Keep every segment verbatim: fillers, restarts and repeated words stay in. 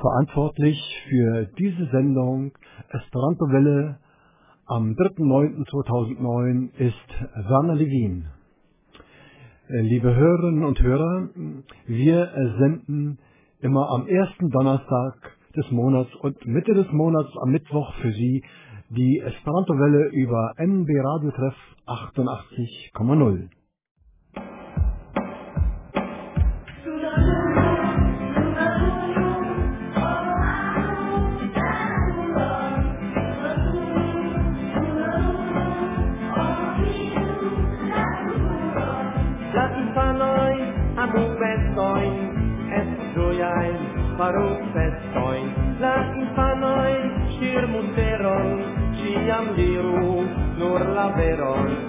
Verantwortlich für diese Sendung Esperanto Welle am dritten neunten zweitausendneun ist Werner Levin. Liebe Hörerinnen und Hörer, wir senden immer am ersten Donnerstag des Monats und Mitte des Monats am Mittwoch für Sie die Esperanto Welle über N B Radio Treff achtundachtzig Komma null. Farò festoin, la infanoi, shir munteron, ciam diru, nur la veron.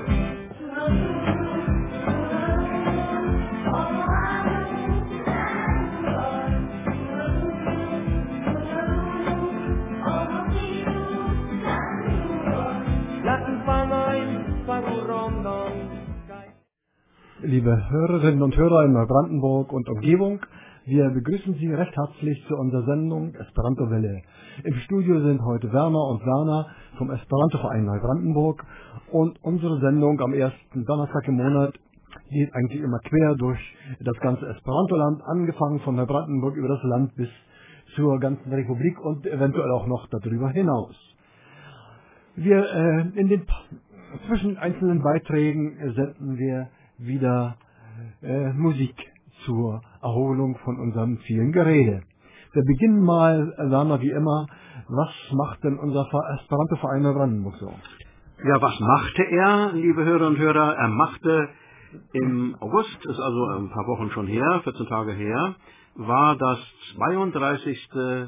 La infanoi, faru rondon. Liebe Hörerinnen und Hörer in Neubrandenburg und Umgebung, wir begrüßen Sie recht herzlich zu unserer Sendung Esperanto Welle. Im Studio sind heute Werner und Werner vom Esperanto-Verein Neubrandenburg und unsere Sendung am ersten Donnerstag im Monat geht eigentlich immer quer durch das ganze Esperantoland, angefangen von Neubrandenburg über das Land bis zur ganzen Republik und eventuell auch noch darüber hinaus. Wir äh, in den zwischen einzelnen Beiträgen senden wir wieder äh, Musik zur Erholung von unserem vielen Gerede. Wir beginnen mal, Werner, wie immer. Was macht denn unser Esperanto-Verein Neubrandenburg so? Ja, was machte er, liebe Hörer und Hörer? Er machte im August, ist also ein paar Wochen schon her, vierzehn Tage her, war das zweiunddreißigste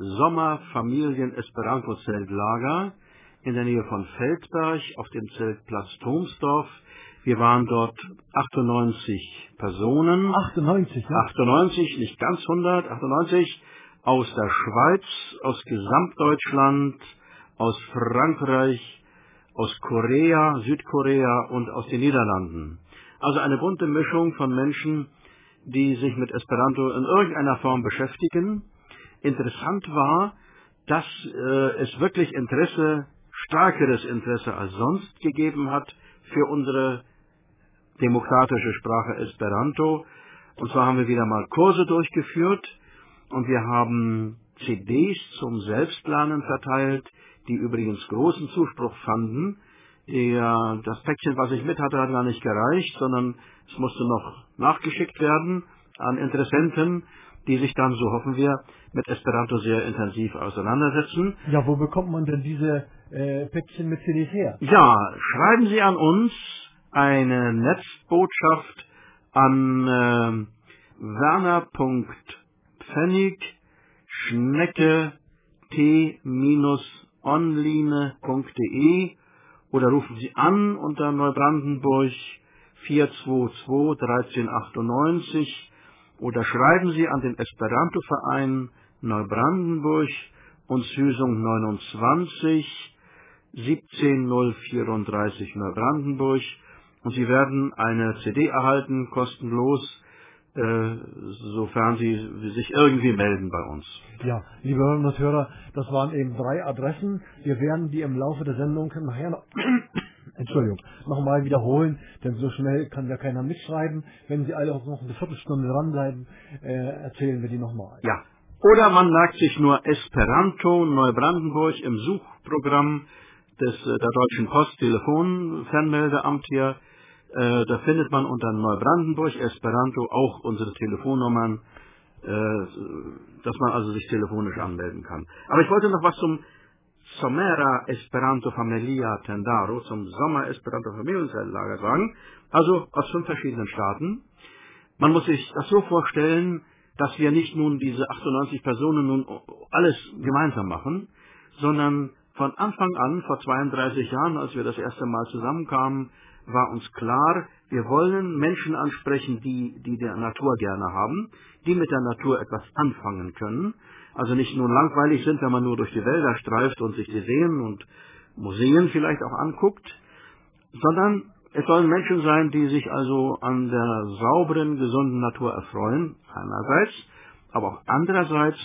Sommerfamilien-Esperanto-Zeltlager in der Nähe von Feldberg auf dem Zeltplatz Thomsdorf. Wir waren dort achtundneunzig Personen. achtundneunzig, ja? achtundneunzig, nicht ganz hundert, achtundneunzig aus der Schweiz, aus Gesamtdeutschland, aus Frankreich, aus Korea, Südkorea und aus den Niederlanden. Also eine bunte Mischung von Menschen, die sich mit Esperanto in irgendeiner Form beschäftigen. Interessant war, dass äh, es wirklich Interesse, stärkeres Interesse als sonst gegeben hat für unsere demokratische Sprache Esperanto. Und zwar haben wir wieder mal Kurse durchgeführt und wir haben C Ds zum Selbstlernen verteilt, die übrigens großen Zuspruch fanden. Der, das Päckchen, was ich mit hatte, hat gar nicht gereicht, sondern es musste noch nachgeschickt werden an Interessenten, die sich dann, so hoffen wir, mit Esperanto sehr intensiv auseinandersetzen. Ja, wo bekommt man denn diese äh, Päckchen mit C Ds her? Ja, schreiben Sie an uns eine Netzbotschaft an äh, werner.pfennig schnecke t-online punkt de oder rufen Sie an unter Neubrandenburg vier zwei zwei dreizehn achtundneunzig oder schreiben Sie an den Esperanto-Verein Neubrandenburg und Süßung neunundzwanzig siebzehn null vierunddreißig Neubrandenburg und Sie werden eine C D erhalten, kostenlos, äh, sofern Sie sich irgendwie melden bei uns. Ja, liebe Hörerinnen und Hörer, das waren eben drei Adressen. Wir werden die im Laufe der Sendung nachher noch, Entschuldigung, nochmal wiederholen, denn so schnell kann ja keiner mitschreiben. Wenn Sie alle auch noch eine Viertelstunde dranbleiben, äh, erzählen wir die nochmal. Ja, oder man merkt sich nur Esperanto Neubrandenburg im Suchprogramm des der Deutschen Post Telefon-Fernmeldeamt hier. Äh, da findet man unter Neubrandenburg Esperanto auch unsere Telefonnummern, äh, dass man also sich telefonisch anmelden kann. Aber ich wollte noch was zum Somera Esperanto Familia Tendaro, zum Sommer Esperanto Familienzeltlager sagen. Also aus fünf verschiedenen Staaten. Man muss sich das so vorstellen, dass wir nicht nun diese achtundneunzig Personen nun alles gemeinsam machen, sondern von Anfang an, vor zweiunddreißig Jahren, als wir das erste Mal zusammenkamen, war uns klar, wir wollen Menschen ansprechen, die, die der Natur gerne haben, die mit der Natur etwas anfangen können, also nicht nur langweilig sind, wenn man nur durch die Wälder streift und sich die Seen und Museen vielleicht auch anguckt, sondern es sollen Menschen sein, die sich also an der sauberen, gesunden Natur erfreuen, einerseits, aber auch andererseits,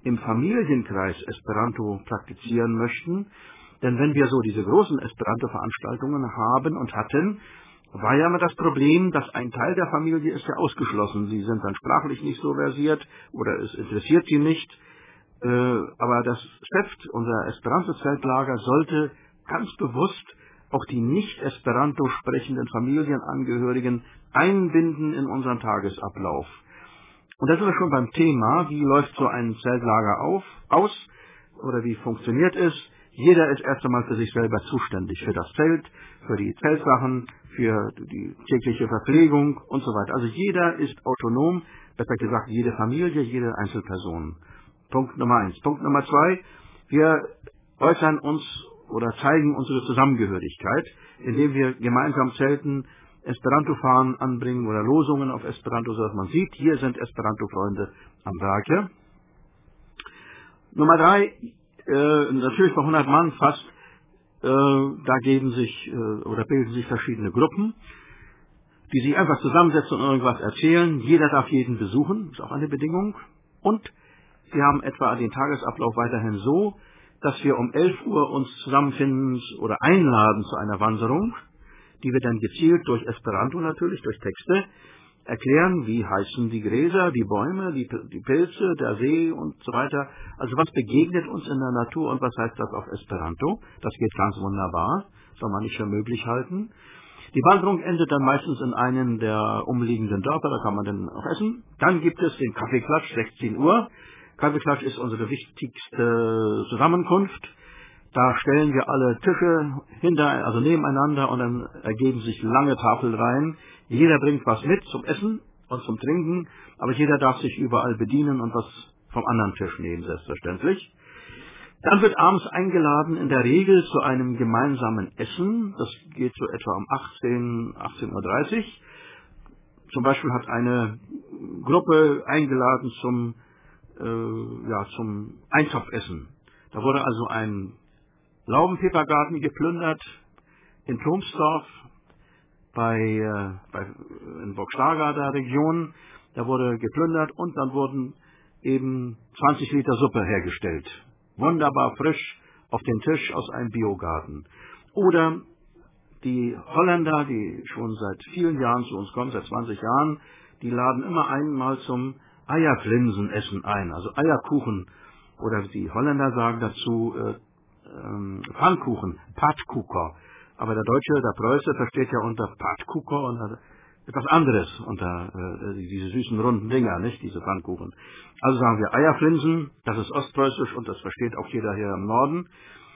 im Familienkreis Esperanto praktizieren möchten. Denn wenn wir so diese großen Esperanto-Veranstaltungen haben und hatten, war ja immer das Problem, dass ein Teil der Familie ist ja ausgeschlossen. Sie sind dann sprachlich nicht so versiert oder es interessiert sie nicht. Äh, aber das Scheft, unser Esperanto-Zeltlager, sollte ganz bewusst auch die nicht Esperanto sprechenden Familienangehörigen einbinden in unseren Tagesablauf. Und da sind wir schon beim Thema, wie läuft so ein Zeltlager auf, aus oder wie funktioniert es? Jeder ist erst einmal für sich selber zuständig, für das Zelt, für die Zeltsachen, für die tägliche Verpflegung und so weiter. Also jeder ist autonom, besser gesagt jede Familie, jede Einzelperson. Punkt Nummer eins. Punkt Nummer zwei, wir äußern uns oder zeigen unsere Zusammengehörigkeit, indem wir gemeinsam zelten, Esperanto-Fahnen anbringen oder Losungen auf Esperanto, sodass man sieht, hier sind Esperanto-Freunde am Werke. Nummer drei, äh, natürlich bei hundert Mann fast, äh, da geben sich äh, oder bilden sich verschiedene Gruppen, die sich einfach zusammensetzen und irgendwas erzählen. Jeder darf jeden besuchen, ist auch eine Bedingung. Und wir haben etwa den Tagesablauf weiterhin so, dass wir um elf Uhr uns zusammenfinden oder einladen zu einer Wanderung, die wir dann gezielt durch Esperanto natürlich, durch Texte, erklären, wie heißen die Gräser, die Bäume, die, die Pilze, der See und so weiter. Also was begegnet uns in der Natur und was heißt das auf Esperanto? Das geht ganz wunderbar, soll man nicht für möglich halten. Die Wanderung endet dann meistens in einem der umliegenden Dörfer, da kann man dann auch essen. Dann gibt es den Kaffeeklatsch, sechzehn Uhr. Kaffeeklatsch ist unsere wichtigste Zusammenkunft. Da stellen wir alle Tische hinter, also nebeneinander und dann ergeben sich lange Tafelreihen. Jeder bringt was mit zum Essen und zum Trinken, aber jeder darf sich überall bedienen und was vom anderen Tisch nehmen, selbstverständlich. Dann wird abends eingeladen, in der Regel zu einem gemeinsamen Essen. Das geht so etwa um achtzehn, achtzehn Uhr dreißig. Zum Beispiel hat eine Gruppe eingeladen zum, äh, ja, zum Eintopfessen. Da wurde also ein Laubenpepergarten geplündert in Tromsdorf bei, äh, bei in Burgstagarder Region. Da wurde geplündert und dann wurden eben zwanzig Liter Suppe hergestellt. Wunderbar frisch auf den Tisch aus einem Biogarten. Oder die Holländer, die schon seit vielen Jahren zu uns kommen, seit zwanzig Jahren, die laden immer einmal zum Eierflinsenessen ein, also Eierkuchen. Oder die Holländer sagen dazu äh, ähm, Pfannkuchen, Patkucher. Aber der Deutsche, der Preuße, versteht ja unter Patkucher und etwas anderes, unter äh, diese süßen runden Dinger, nicht, diese Pfannkuchen. Also sagen wir Eierflinsen, das ist ostpreußisch und das versteht auch jeder hier im Norden.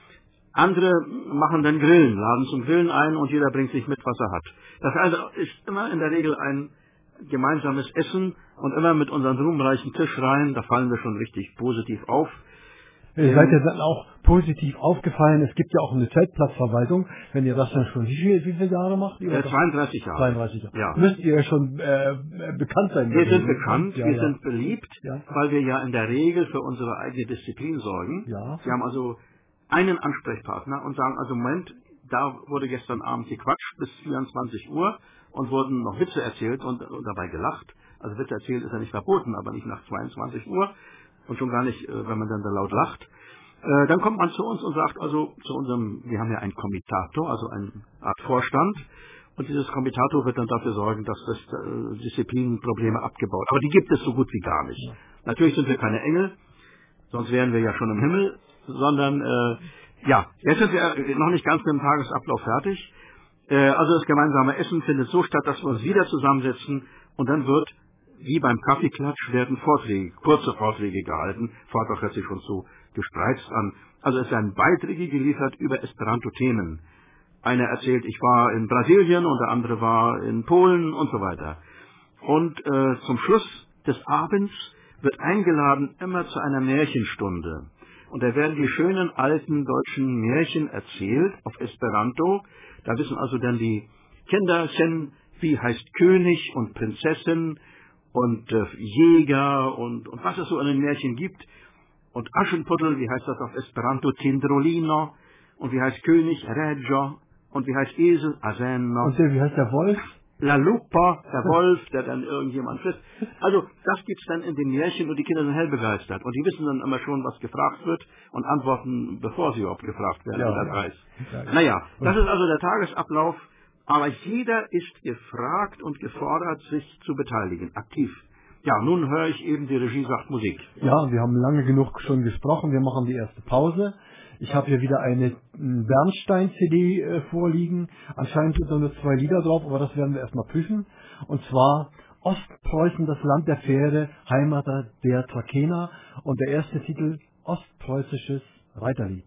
Andere machen dann Grillen, laden zum Grillen ein und jeder bringt sich mit, was er hat. Das also ist immer in der Regel ein gemeinsames Essen und immer mit unseren ruhmreichen Tischreihen, da fallen wir schon richtig positiv auf. Ihr seid ja dann auch positiv aufgefallen, es gibt ja auch eine Zeltplatzverwaltung, wenn ihr das dann schon, wie, viel, wie viele Jahre macht ihr? Äh, zweiunddreißig Jahre. zweiunddreißig Jahre. Ja. Müsst ihr schon äh, bekannt sein. Wir sind bekannt, ja, wir ja. sind beliebt, ja. weil wir ja in der Regel für unsere eigene Disziplin sorgen. Ja. Wir haben also einen Ansprechpartner und sagen, also Moment, da wurde gestern Abend gequatscht bis vierundzwanzig Uhr und wurden noch Witze erzählt und, und dabei gelacht. Also Witze erzählen ist ja nicht verboten, aber nicht nach zweiundzwanzig Uhr und schon gar nicht, wenn man dann da laut lacht. Äh, dann kommt man zu uns und sagt, also zu unserem, wir haben ja ein Komitato, also eine Art Vorstand, und dieses Komitato wird dann dafür sorgen, dass das äh, Disziplinprobleme abgebaut. Aber die gibt es so gut wie gar nicht. Ja. Natürlich sind wir keine Engel, sonst wären wir ja schon im Himmel, sondern äh, ja, jetzt sind wir noch nicht ganz mit dem Tagesablauf fertig. Äh, also das gemeinsame Essen findet so statt, dass wir uns wieder zusammensetzen und dann wird, wie beim Kaffeeklatsch, werden Vorträge, kurze Vorträge gehalten. Vortrag hört sich schon so gespreizt an. Also es werden Beiträge geliefert über Esperanto-Themen. Einer erzählt, ich war in Brasilien und der andere war in Polen und so weiter. Und äh, zum Schluss des Abends wird eingeladen immer zu einer Märchenstunde. Und da werden die schönen alten deutschen Märchen erzählt auf Esperanto. Da wissen also dann die Kinderchen, wie heißt König und Prinzessin und äh, Jäger und, und was es so in den Märchen gibt. Und Aschenputtel, wie heißt das auf Esperanto, Tindrolino. Und wie heißt König, Reggio. Und wie heißt Esel, Aseno. Und der, wie heißt der Wolf? La Lupa, der Wolf, der dann irgendjemand frisst. Also das gibt's dann in den Märchen und die Kinder sind hell begeistert. Und die wissen dann immer schon, was gefragt wird und antworten, bevor sie überhaupt gefragt werden. Ja, oder ja. Preis. Ja. Naja, das ist also der Tagesablauf. Aber jeder ist gefragt und gefordert, sich zu beteiligen, aktiv. Ja, nun höre ich eben, die Regie sagt Musik. Ja, wir haben lange genug schon gesprochen. Wir machen die erste Pause. Ich habe hier wieder eine Bernstein-C D äh, vorliegen. Anscheinend sind da nur zwei Lieder drauf, aber das werden wir erstmal prüfen. Und zwar Ostpreußen, das Land der Pferde, Heimat der Trakener. Und der erste Titel, Ostpreußisches Reiterlied.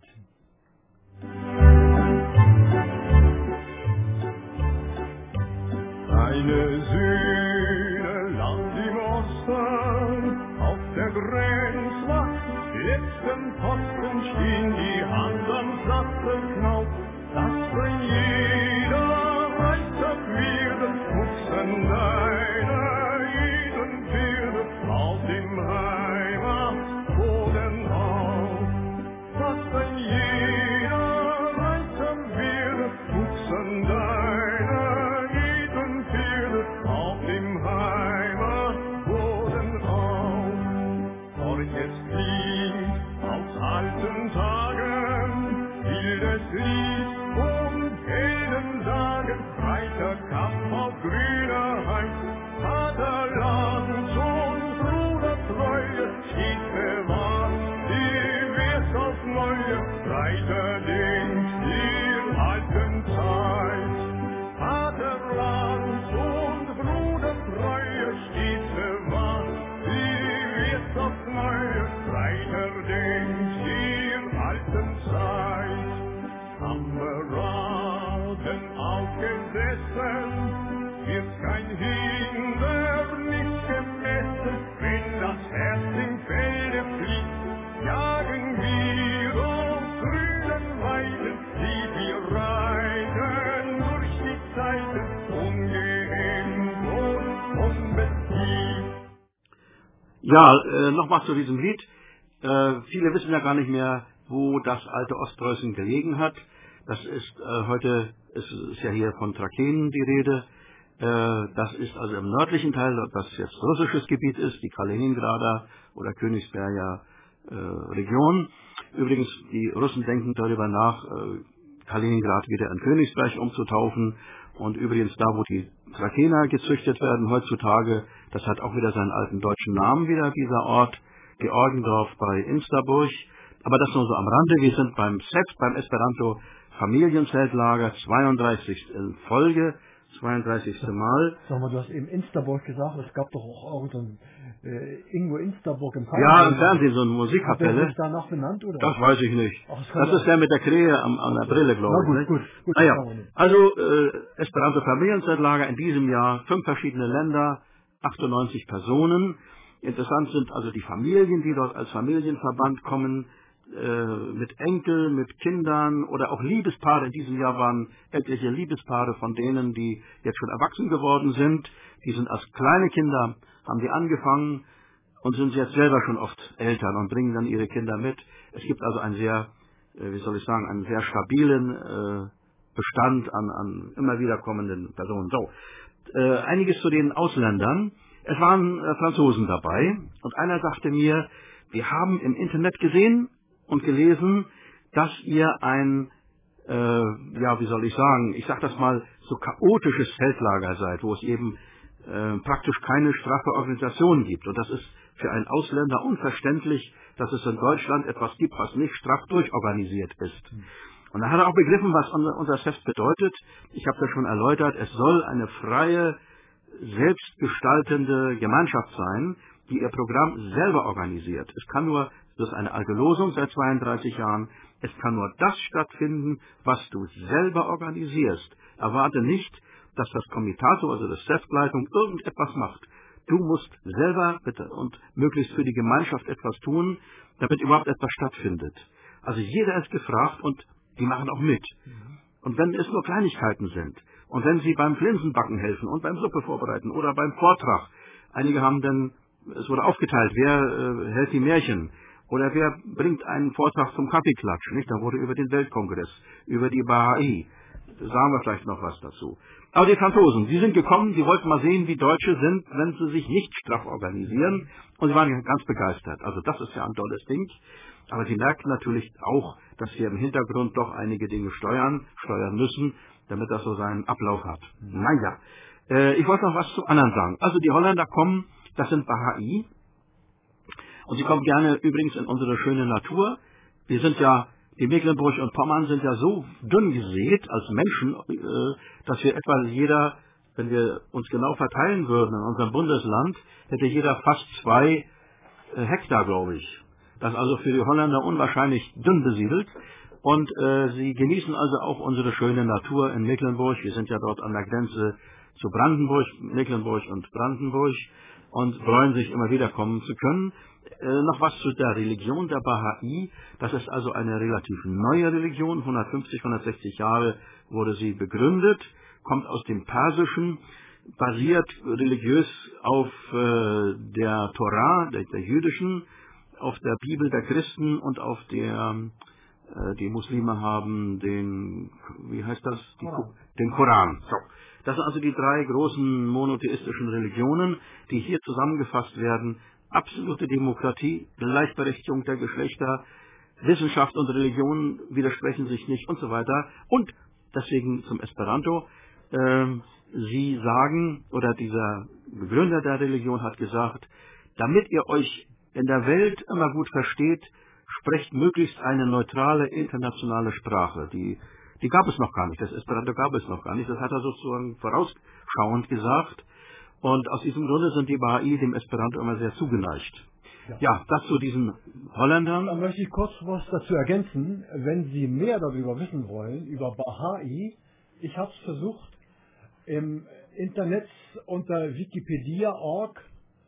Eine Sühne Land im Osten, auf der Grenzwacht, letzten Posten stehen die Hand am Sattelknauf, dass wenn jeder Reiter wird, wuchsen deine jeden Pferde auf dem Heimatboden auf. Dass wenn jeder Reiter wird, wuchsen deine auf dem Heimatboden auf. Dort jetzt klingt aus alten Tagen wildes Lied und Heldensagen, breiter Kampf auf grüner Heid, Vaterland und Brudertreue steht bewahrt, die Wert auf neue Reiter denkt ihr alten Zeit. Vaterland und Brudertreue steht bewahrt, die wird auf neue Reiter denkt ihr alten Zeit. Kameraden aufgesessen, wird kein Hindernis gemessen, wenn das Herz im Felde fliegt, jagen wir auf grünen Weiden, die wir reiten durch die Zeiten, ungehemmt und unbesiegt. Ja, äh, nochmal zu diesem Lied. Äh, viele wissen ja gar nicht mehr, wo das alte Ostpreußen gelegen hat. Das ist äh, heute, ist, ist ja hier von Trakehnen die Rede. Äh, das ist also im nördlichen Teil, was jetzt russisches Gebiet ist, die Kaliningrader oder Königsberger äh, Region. Übrigens, die Russen denken darüber nach, äh, Kaliningrad wieder in Königsberg umzutaufen. Und übrigens da, wo die Trakener gezüchtet werden heutzutage, das hat auch wieder seinen alten deutschen Namen wieder, dieser Ort, Georgendorf bei Insterburg. Aber das nur so am Rande. Wir sind beim S E F, beim Esperanto Familienzeltlager, zweiunddreißig in Folge, zweiunddreißigste Mal. Sag mal, du hast eben Insterburg gesagt, es gab doch auch irgendein äh, Ingo Insterburg im Fernsehen. Ja, im Fernsehen, so eine Musikkapelle. Hat der sich danach benannt, oder? Das weiß ich nicht. Ach, das, das ist der mit der Krähe am, an der Brille, glaube ich. Na gut, gut, gut. Naja, also äh, Esperanto Familienzeltlager in diesem Jahr, fünf verschiedene Länder, achtundneunzig Personen. Interessant sind also die Familien, die dort als Familienverband kommen, mit Enkel, mit Kindern oder auch Liebespaare. In diesem Jahr waren etliche Liebespaare von denen, die jetzt schon erwachsen geworden sind. Die sind als kleine Kinder, haben die angefangen und sind jetzt selber schon oft Eltern und bringen dann ihre Kinder mit. Es gibt also einen sehr, wie soll ich sagen, einen sehr stabilen Bestand an, an immer wieder kommenden Personen. So, äh, einiges zu den Ausländern. Es waren äh, Franzosen dabei und einer sagte mir, wir haben im Internet gesehen und gelesen, dass ihr ein, äh, ja, wie soll ich sagen, ich sag das mal, so chaotisches Zeltlager seid, wo es eben äh, praktisch keine straffe Organisation gibt. Und das ist für einen Ausländer unverständlich, dass es in Deutschland etwas gibt, was nicht straff durchorganisiert ist. Und da hat er auch begriffen, was unser, unser S E F bedeutet. Ich habe das schon erläutert, es soll eine freie, selbstgestaltende Gemeinschaft sein, die ihr Programm selber organisiert. Es kann nur, das ist eine alte Losung seit zweiunddreißig Jahren, es kann nur das stattfinden, was du selber organisierst. Erwarte nicht, dass das Komitato, also das S E F-Leitung, irgendetwas macht. Du musst selber bitte und möglichst für die Gemeinschaft etwas tun, damit überhaupt etwas stattfindet. Also jeder ist gefragt und die machen auch mit. Und wenn es nur Kleinigkeiten sind und wenn sie beim Flinsenbacken helfen und beim Suppe vorbereiten oder beim Vortrag, einige haben dann, es wurde aufgeteilt, wer äh, hält die Märchen oder wer bringt einen Vortrag zum Kaffeeklatsch, nicht? Da wurde über den Weltkongress, über die Bahai, da sagen wir vielleicht noch was dazu. Aber die Franzosen, die sind gekommen, die wollten mal sehen, wie Deutsche sind, wenn sie sich nicht straff organisieren. Und sie waren ganz begeistert. Also das ist ja ein tolles Ding. Aber sie merken natürlich auch, dass wir im Hintergrund doch einige Dinge steuern, steuern müssen, damit das so seinen Ablauf hat. Mhm. Naja, äh, ich wollte noch was zu anderen sagen. Also die Holländer kommen, das sind Bahai. Und sie kommen gerne übrigens in unsere schöne Natur. Wir sind ja, die Mecklenburg und Pommern sind ja so dünn gesät als Menschen, äh, dass wir etwa jeder, wenn wir uns genau verteilen würden in unserem Bundesland, hätte jeder fast zwei äh, Hektar, glaube ich. Das ist also für die Holländer unwahrscheinlich dünn besiedelt. Und äh, sie genießen also auch unsere schöne Natur in Mecklenburg. Wir sind ja dort an der Grenze zu Brandenburg, Mecklenburg und Brandenburg, und freuen sich, immer wieder kommen zu können. Äh, noch was zu der Religion der Bahai. Das ist also eine relativ neue Religion. hundertfünfzig, hundertsechzig Jahre wurde sie begründet, kommt aus dem Persischen, basiert religiös auf äh, der Torah, der, der jüdischen, auf der Bibel der Christen und auf der, äh, die Muslime haben den, wie heißt das? Die, den Koran. So. Das sind also die drei großen monotheistischen Religionen, die hier zusammengefasst werden. Absolute Demokratie, Gleichberechtigung der Geschlechter, Wissenschaft und Religion widersprechen sich nicht und so weiter. Und deswegen zum Esperanto. Äh, Sie sagen, oder dieser Begründer der Religion hat gesagt, damit ihr euch in der Welt immer gut versteht, sprecht möglichst eine neutrale internationale Sprache. Die, die gab es noch gar nicht. Das Esperanto gab es noch gar nicht. Das hat er sozusagen vorausschauend gesagt. Und aus diesem Grunde sind die Bahai dem Esperanto immer sehr zugeneigt. Ja, ja, das zu diesen Holländern. Da möchte ich kurz was dazu ergänzen. Wenn Sie mehr darüber wissen wollen, über Bahai, ich habe es versucht, im Internet unter wikipedia punkt org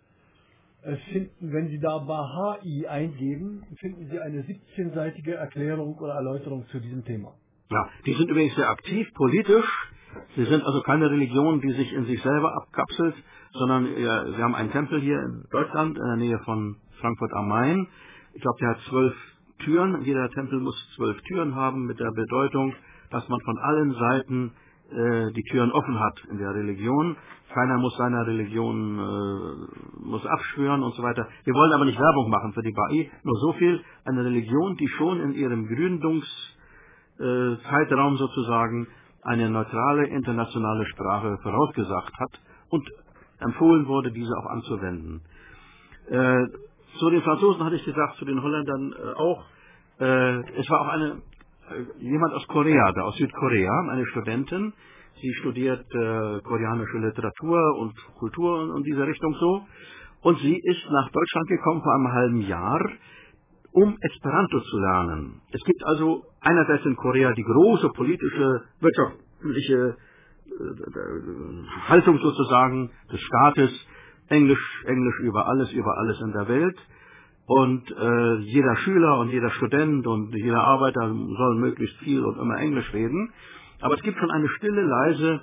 finden, wenn Sie da Bahai eingeben, finden Sie eine siebzehnseitige Erklärung oder Erläuterung zu diesem Thema. Ja, die sind übrigens sehr aktiv politisch. Sie sind also keine Religion, die sich in sich selber abkapselt, sondern ja, sie haben einen Tempel hier in Deutschland, in der Nähe von Frankfurt am Main. Ich glaube, der hat zwölf Türen. Jeder Tempel muss zwölf Türen haben, mit der Bedeutung, dass man von allen Seiten äh, die Türen offen hat in der Religion. Keiner muss seiner Religion äh, muss abschwören und so weiter. Wir wollen aber nicht Werbung machen für die Bahai, nur so viel. Eine Religion, die schon in ihrem Gründungszeitraum äh, sozusagen eine neutrale internationale Sprache vorausgesagt hat und empfohlen wurde, diese auch anzuwenden. Äh, zu den Franzosen hatte ich gesagt, zu den Holländern äh, auch. Äh, es war auch eine äh, jemand aus Korea, da aus Südkorea, eine Studentin. Sie studiert äh, koreanische Literatur und Kultur und, und diese Richtung so. Und sie ist nach Deutschland gekommen vor einem halben Jahr, um Esperanto zu lernen. Es gibt also einerseits in Korea die große politische, wirtschaftliche äh, Haltung sozusagen des Staates, Englisch, Englisch über alles, über alles in der Welt. Und äh, jeder Schüler und jeder Student und jeder Arbeiter soll möglichst viel und immer Englisch reden. Aber es gibt schon eine stille, leise,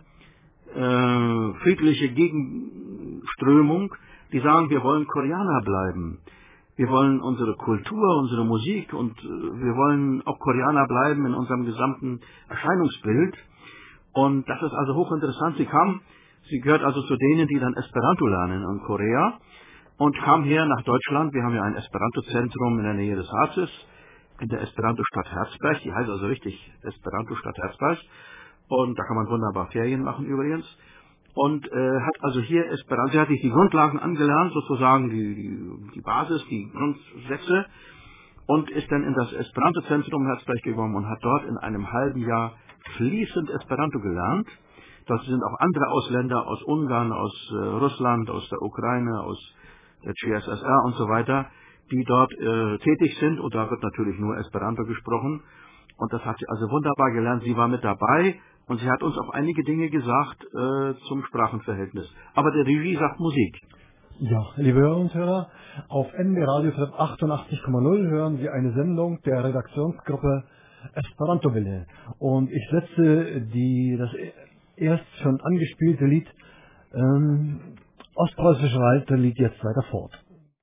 äh, friedliche Gegenströmung, die sagen, wir wollen Koreaner bleiben. Wir wollen unsere Kultur, unsere Musik und äh, wir wollen auch Koreaner bleiben in unserem gesamten Erscheinungsbild. Und das ist also hochinteressant. Sie kam, sie gehört also zu denen, die dann Esperanto lernen in Korea und kam hier nach Deutschland. Wir haben ja ein Esperanto-Zentrum in der Nähe des Harzes, in der Esperanto-Stadt Herzberg. Die heißt also richtig Esperanto-Stadt Herzberg. Und da kann man wunderbar Ferien machen übrigens. Und äh, hat also hier Esperanto, sie hat sich die Grundlagen angelernt, sozusagen die, die, die Basis, die Grundsätze, und ist dann in das Esperanto-Zentrum Herzberg gekommen und hat dort in einem halben Jahr fließend Esperanto gelernt. Dort sind auch andere Ausländer aus Ungarn, aus äh, Russland, aus der Ukraine, aus der C S S R und so weiter, die dort äh, tätig sind, und da wird natürlich nur Esperanto gesprochen. Und das hat sie also wunderbar gelernt. Sie war mit dabei. Und sie hat uns auch einige Dinge gesagt äh, zum Sprachenverhältnis. Aber der Regie sagt Musik. Ja, liebe Hörer und Hörer, auf N B Radio achtundachtzig Komma null hören Sie eine Sendung der Redaktionsgruppe Esperanto Welle. Und ich setze die, das erst schon angespielte Lied, ähm, Ostpreußische Wald, Lied jetzt weiter fort.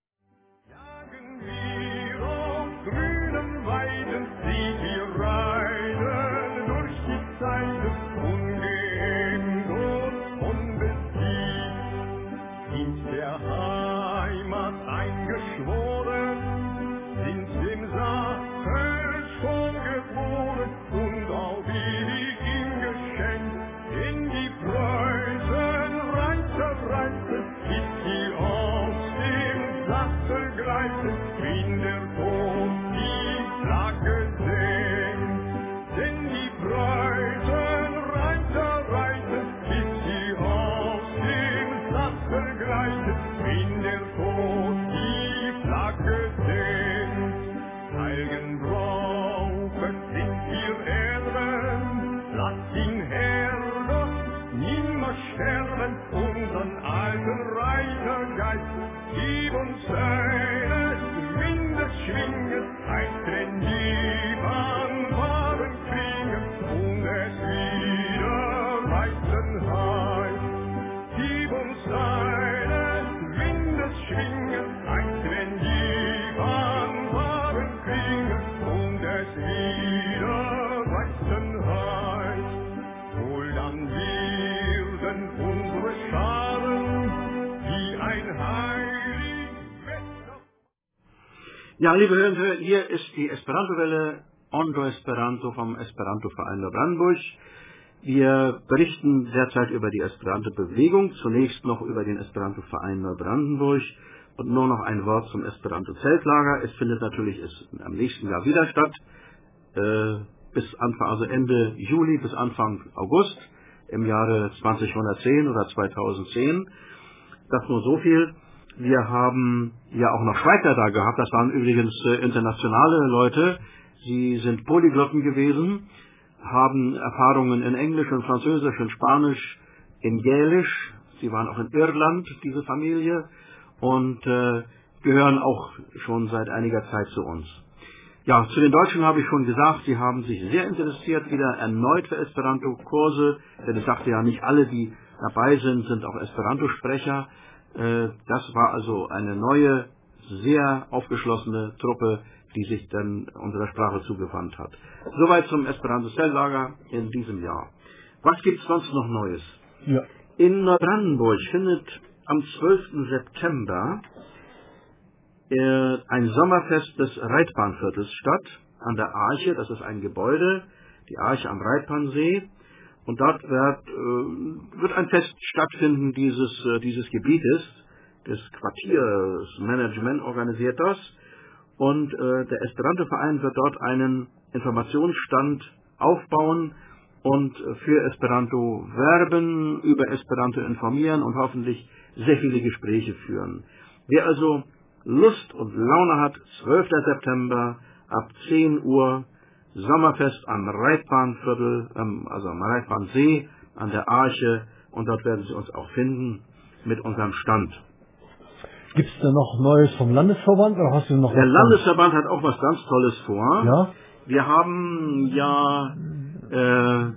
Jagen wir auf grünen Weiden, ziehen wir reiten durch die Zeit des Ungehens. gleitet, wenn der Tod die Flagge senkt. Denn die breiten Reiter reiten, bis sie auf den Platz gleitet, wenn der Tod die Flagge senkt. Heiligen brauchen sind wir Erben, lasst ihn Herr nimmer sterben, unseren alten Reitergeist, gib uns eines Windes schwingen, ein Tren die Bahnwagen kriegen, und es wieder reißen heißt. Gib uns eines Windes schwingen, ein Tren die Bahnwagen kriegen, und es wieder reißen heißt. Wohl dann werden unsere Scharen wie ein heilig Wetter. Ja, liebe Hörer, hier ist die Esperanto-Welle Ondo Esperanto vom Esperanto-Verein Neubrandenburg. Wir berichten derzeit über die Esperanto-Bewegung, zunächst noch über den Esperanto-Verein Neubrandenburg und nur noch ein Wort zum Esperanto-Zeltlager. Es findet natürlich es am nächsten Jahr wieder statt, äh, bis Anfang, also Ende Juli bis Anfang August im Jahre zweitausendzehn oder zweitausendzehn. Das nur so viel. Wir haben ja auch noch Schweizer da gehabt, das waren übrigens äh, internationale Leute. Sie sind Polyglotten gewesen, haben Erfahrungen in Englisch, in Französisch, in Spanisch, in Gälisch. Sie waren auch in Irland, diese Familie, und äh, gehören auch schon seit einiger Zeit zu uns. Ja, zu den Deutschen habe ich schon gesagt, sie haben sich sehr interessiert, wieder erneut für Esperanto-Kurse, denn ich sagte ja, nicht alle, die dabei sind, sind auch Esperanto-Sprecher. Äh, das war also eine neue, sehr aufgeschlossene Truppe, die sich dann unserer Sprache zugewandt hat. Soweit zum Esperanto-Zeltlager in diesem Jahr. Was gibt es sonst noch Neues? Ja. In Neubrandenburg findet am zwölften September äh, ein Sommerfest des Reitbahnviertels statt, an der Arche. Das ist ein Gebäude, die Arche am Reitbahnsee. Und dort wird, äh, wird ein Fest stattfinden dieses, äh, dieses Gebietes. Das Quartiersmanagement organisiert das. Und äh, der Esperanto-Verein wird dort einen Informationsstand aufbauen und für Esperanto werben, über Esperanto informieren und hoffentlich sehr viele Gespräche führen. Wer also Lust und Laune hat, zwölften September ab zehn Uhr, Sommerfest am Reitbahnviertel, ähm, also am Reitbahnsee, an der Arche, und dort werden Sie uns auch finden mit unserem Stand. Gibt es da noch Neues vom Landesverband oder hast du noch Der was Landesverband hat auch was ganz Tolles vor. Ja? Wir haben ja äh,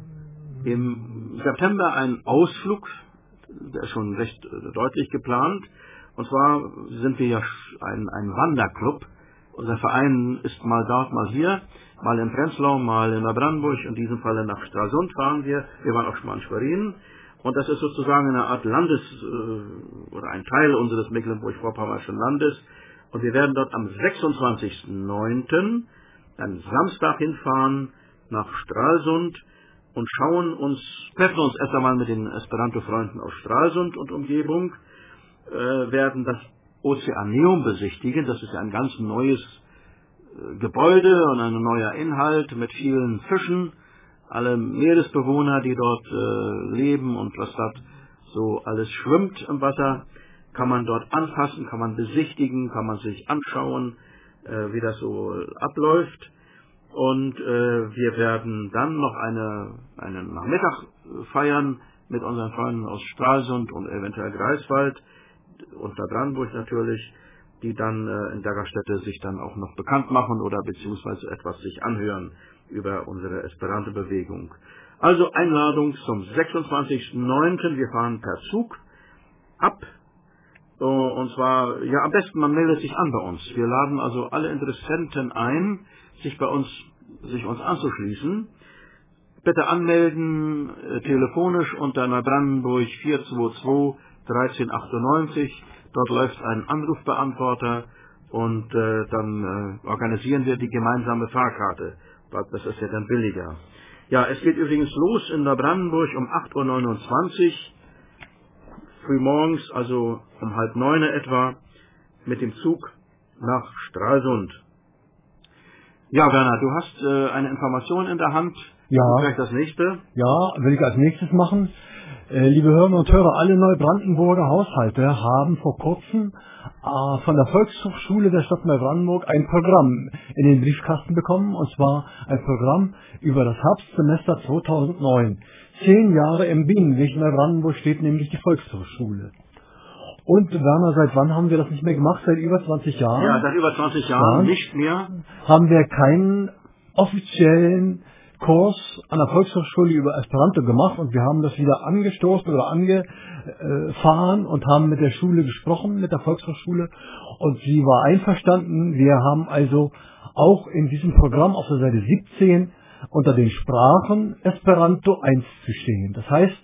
im September einen Ausflug, der ist schon recht äh, deutlich geplant. Und zwar sind wir ja ein, ein Wanderclub. Unser Verein ist mal dort, mal hier, mal in Prenzlau, mal in Neubrandenburg, in diesem Falle nach Stralsund fahren wir. Wir waren auch schon mal in Schwerin. Und das ist sozusagen eine Art Landes- äh, oder ein Teil unseres Mecklenburg-Vorpommerschen Landes. Und wir werden dort am sechsundzwanzigsten neunten einen Samstag hinfahren nach Stralsund und schauen uns, treffen uns erst einmal mit den Esperanto-Freunden aus Stralsund und Umgebung, äh, werden das Ozeaneum besichtigen. Das ist ja ein ganz neues äh, Gebäude und ein neuer Inhalt mit vielen Fischen. Alle Meeresbewohner, die dort äh, leben und was dort so alles schwimmt im Wasser, kann man dort anfassen, kann man besichtigen, kann man sich anschauen, äh, wie das so abläuft. Und äh, wir werden dann noch eine, einen Nachmittag feiern mit unseren Freunden aus Stralsund und eventuell Greifswald und Neubrandenburg natürlich, die dann äh, in Daggerstätte sich dann auch noch bekannt machen oder beziehungsweise etwas sich anhören über unsere Esperanto-Bewegung. Also Einladung zum sechsundzwanzigsten neunten Wir fahren per Zug ab. Und zwar, ja, am besten man meldet sich an bei uns. Wir laden also alle Interessenten ein, sich bei uns, sich uns anzuschließen. Bitte anmelden, äh, telefonisch unter Neubrandenburg vier zwei zwei dreizehn achtundneunzig. Dort läuft ein Anrufbeantworter und äh, dann äh, organisieren wir die gemeinsame Fahrkarte. Das ist ja dann billiger. Ja, es geht übrigens los in Neubrandenburg um acht Uhr neunundzwanzig, frühmorgens, also um halb neun etwa, mit dem Zug nach Stralsund. Ja, Werner, du hast äh, eine Information in der Hand. Ja. Vielleicht das nächste. Ja, will ich als nächstes machen. Äh, liebe Hörerinnen und Hörer, alle Neubrandenburger Haushalte haben vor kurzem äh, von der Volkshochschule der Stadt Neubrandenburg ein Programm in den Briefkasten bekommen, und zwar ein Programm über das Herbstsemester zweitausendneun. Zehn Jahre im Bienenweg Neubrandenburg steht nämlich die Volkshochschule. Und Werner, seit wann haben wir das nicht mehr gemacht? Seit über zwanzig Jahren? Ja, seit über zwanzig Jahren, Ja. nicht mehr. Haben wir keinen offiziellen Kurs an der Volkshochschule über Esperanto gemacht, und wir haben das wieder angestoßen oder angefahren und haben mit der Schule gesprochen, mit der Volkshochschule, und sie war einverstanden. Wir haben also auch in diesem Programm auf der Seite siebzehn unter den Sprachen Esperanto eins zu stehen. Das heißt,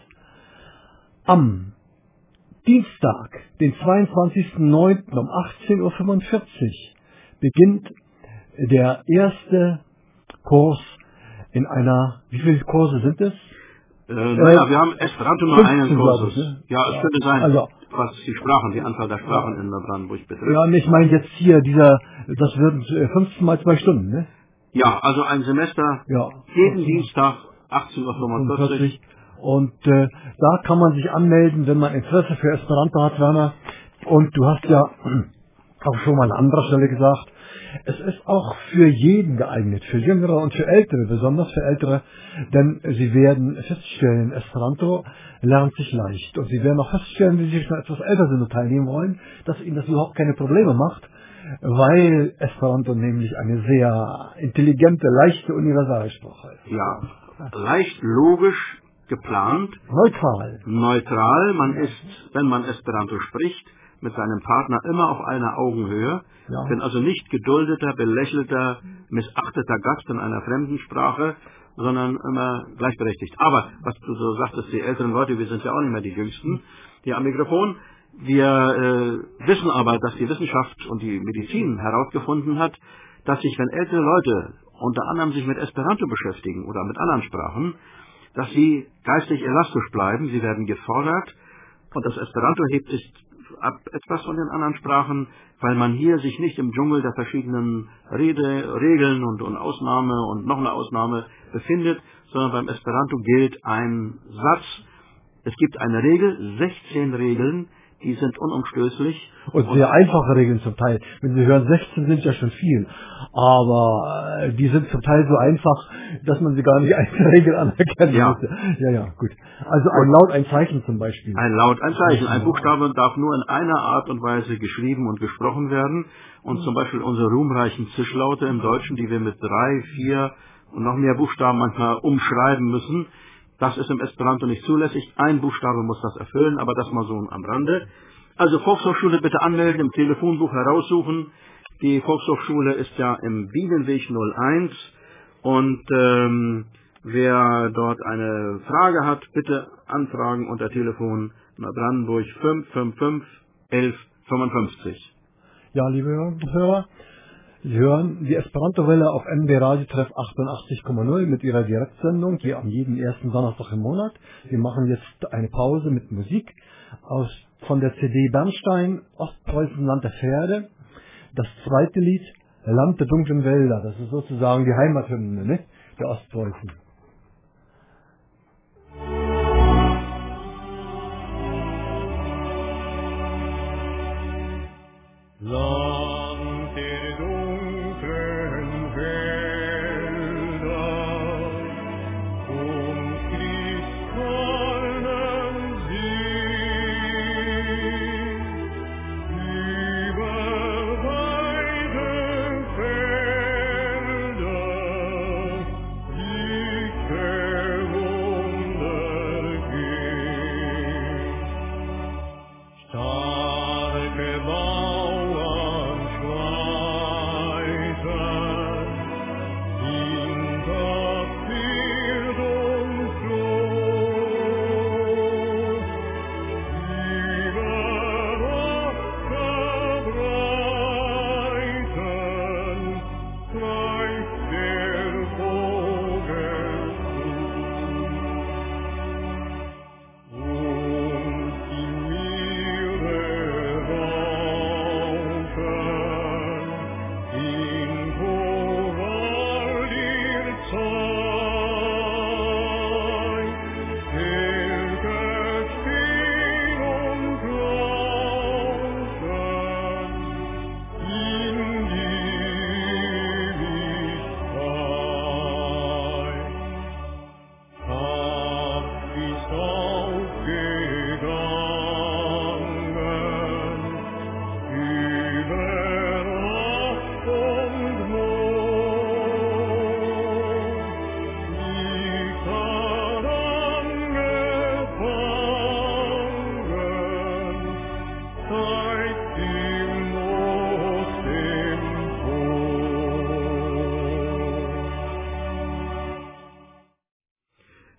am Dienstag, den zweiundzwanzigsten neunten um achtzehn Uhr fünfundvierzig beginnt der erste Kurs in einer, wie viele Kurse sind es? Äh, naja, wir haben Esperanto nur einen fünfzehn, Kursus. glaube ich, ne? Ja, es könnte sein, Also- was die Sprachen, die Anzahl der Sprachen in Neubrandenburg betrifft. Ja, ich meine jetzt hier, dieser, das wird äh, fünfzehn mal zwei Stunden, ne? Ja, also ein Semester, Ja. jeden Dienstag, achtzehn Uhr fünfundvierzig. Und äh, da kann man sich anmelden, wenn man Interesse für Esperanto hat, Werner. Und du hast ja auch schon mal an anderer Stelle gesagt, es ist auch für jeden geeignet, für Jüngere und für Ältere, besonders für Ältere, denn sie werden feststellen, Esperanto lernt sich leicht. Und sie werden auch feststellen, wie sie schon etwas älter sind und teilnehmen wollen, dass ihnen das überhaupt keine Probleme macht, weil Esperanto nämlich eine sehr intelligente, leichte Universalsprache ist. Ja, leicht logisch geplant, Neutral. neutral. Man ist, wenn man Esperanto spricht, mit seinem Partner immer auf einer Augenhöhe. Ja. Bin also nicht geduldeter, belächelter, missachteter Gast in einer fremden Sprache, sondern immer gleichberechtigt. Aber, was du so sagtest, die älteren Leute, wir sind ja auch nicht mehr die Jüngsten, die am Mikrofon. Wir äh, wissen aber, dass die Wissenschaft und die Medizin herausgefunden hat, dass sich, wenn ältere Leute unter anderem sich mit Esperanto beschäftigen oder mit anderen Sprachen, dass sie geistig elastisch bleiben, sie werden gefordert, und das Esperanto hebt sich ab etwas von den anderen Sprachen, weil man hier sich nicht im Dschungel der verschiedenen Rede, Regeln und, und Ausnahme und noch eine Ausnahme befindet, sondern beim Esperanto gilt ein Satz. Es gibt eine Regel, sechzehn Regeln, die sind unumstößlich. Und sehr einfache Regeln zum Teil. Wenn Sie hören, sechzehn sind ja schon viel. Aber äh, die sind zum Teil so einfach, dass man sie gar nicht als Regel anerkennen Ja. müsste. Ja, ja, gut. Also ein Laut, ein Zeichen zum Beispiel. Ein Laut, ein Zeichen. Ein Buchstabe darf nur in einer Art und Weise geschrieben und gesprochen werden. Und zum Beispiel unsere ruhmreichen Zischlaute im Deutschen, die wir mit drei, vier und noch mehr Buchstaben manchmal umschreiben müssen, das ist im Esperanto nicht zulässig. Ein Buchstabe muss das erfüllen, aber das mal so am Rande. Also Volkshochschule bitte anmelden, im Telefonbuch heraussuchen. Die Volkshochschule ist ja im Bienenweg null eins. Und ähm, wer dort eine Frage hat, bitte anfragen unter Telefon Neubrandenburg fünf fünf fünf elf fünfundfünfzig. Ja, liebe Hörerinnen und Hörer, Sie hören die Esperanto-Welle auf M D Radio Treff achtundachtzig Komma null mit ihrer Direktsendung, hier am jeden ersten Donnerstag im Monat. Wir machen jetzt eine Pause mit Musik aus, von der C D Bernstein, Ostpreußen, Land der Pferde. Das zweite Lied, Land der dunklen Wälder, das ist sozusagen die Heimathymne, ne, der Ostpreußen. Land der dunklen Wälder und kristallenen See, über weite Felder liegt der Wunder geht. Starke Mauern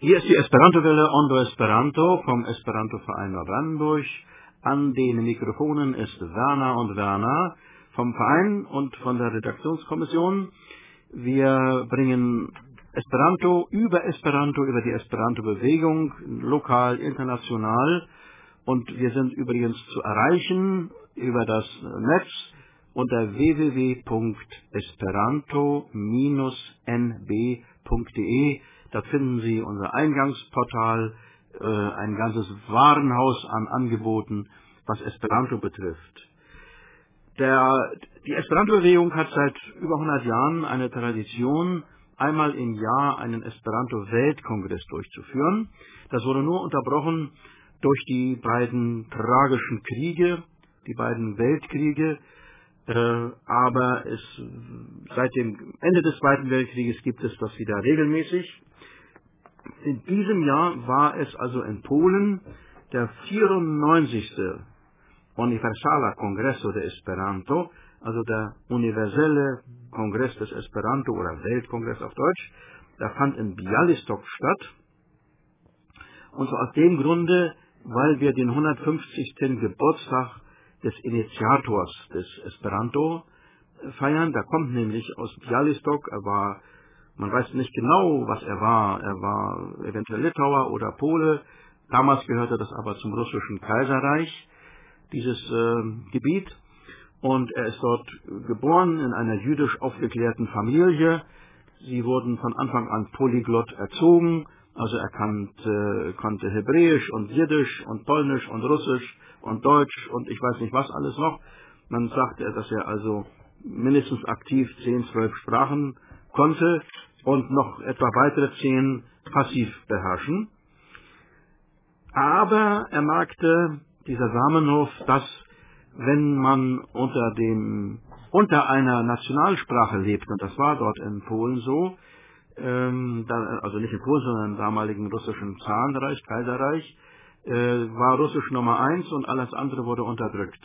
Hier ist die Esperanto-Welle Ondo Esperanto vom Esperanto-Verein Neubrandenburg. An den Mikrofonen ist Werner und Werner vom Verein und von der Redaktionskommission. Wir bringen Esperanto über Esperanto, über die Esperanto-Bewegung, lokal, international. Und wir sind übrigens zu erreichen über das Netz unter w w w punkt esperanto Bindestrich n b punkt d e. Dort finden Sie unser Eingangsportal, äh, ein ganzes Warenhaus an Angeboten, was Esperanto betrifft. Der, die Esperanto-Bewegung hat seit über hundert Jahren eine Tradition, einmal im Jahr einen Esperanto-Weltkongress durchzuführen. Das wurde nur unterbrochen durch die beiden tragischen Kriege, die beiden Weltkriege, äh, aber es, seit dem Ende des Zweiten Weltkrieges gibt es das wieder regelmäßig. In diesem Jahr war es also in Polen der vierundneunzigste Universaler Congresso de Esperanto, also der universelle Kongress des Esperanto oder Weltkongress auf Deutsch. Der fand in Białystok statt. Und zwar aus dem Grunde, weil wir den hundertfünfzigsten Geburtstag des Initiators des Esperanto feiern. Der kommt nämlich aus Białystok. Er war, man weiß nicht genau, was er war. Er war eventuell Litauer oder Pole. Damals gehörte das aber zum russischen Kaiserreich, dieses äh, Gebiet. Und er ist dort geboren in einer jüdisch aufgeklärten Familie. Sie wurden von Anfang an polyglott erzogen. Also er kannte, konnte Hebräisch und Jiddisch und Polnisch und Russisch und Deutsch und ich weiß nicht was alles noch. Man sagt, dass er also mindestens aktiv zehn, zwölf Sprachen konnte und noch etwa weitere zehn passiv beherrschen. Aber er merkte, dieser Zamenhof, dass wenn man unter dem unter einer Nationalsprache lebt, und das war dort in Polen so, ähm, da, also nicht in Polen, sondern im damaligen russischen Zarenreich, Kaiserreich, äh, war Russisch Nummer eins und alles andere wurde unterdrückt.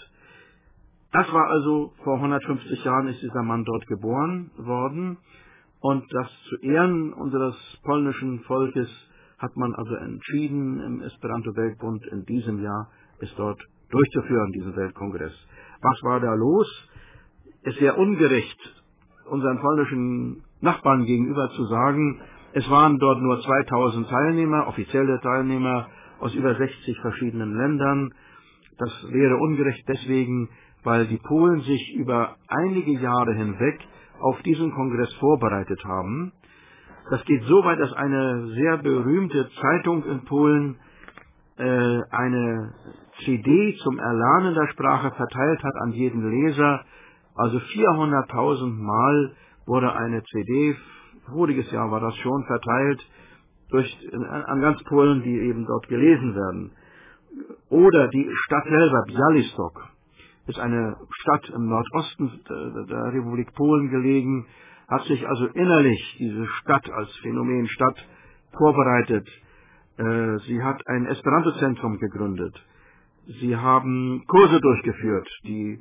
Das war also vor hundertfünfzig Jahren ist dieser Mann dort geboren worden und das zu Ehren unseres polnischen Volkes hat man also entschieden, im Esperanto-Weltbund in diesem Jahr es dort durchzuführen, diesen Weltkongress. Was war da los? Es wäre ungerecht, unseren polnischen Nachbarn gegenüber zu sagen, es waren dort nur zweitausend Teilnehmer, offizielle Teilnehmer aus über sechzig verschiedenen Ländern. Das wäre ungerecht deswegen, weil die Polen sich über einige Jahre hinweg auf diesen Kongress vorbereitet haben. Das geht so weit, dass eine sehr berühmte Zeitung in Polen äh, eine C D zum Erlernen der Sprache verteilt hat an jeden Leser. Also vierhunderttausend Mal wurde eine C D, voriges Jahr war das schon, verteilt durch, an ganz Polen, die eben dort gelesen werden. Oder die Stadt selber, Białystok, ist eine Stadt im Nordosten der, der Republik Polen gelegen, hat sich also innerlich diese Stadt als Phänomen Stadt vorbereitet. Äh, sie hat ein Esperanto-Zentrum gegründet. Sie haben Kurse durchgeführt, die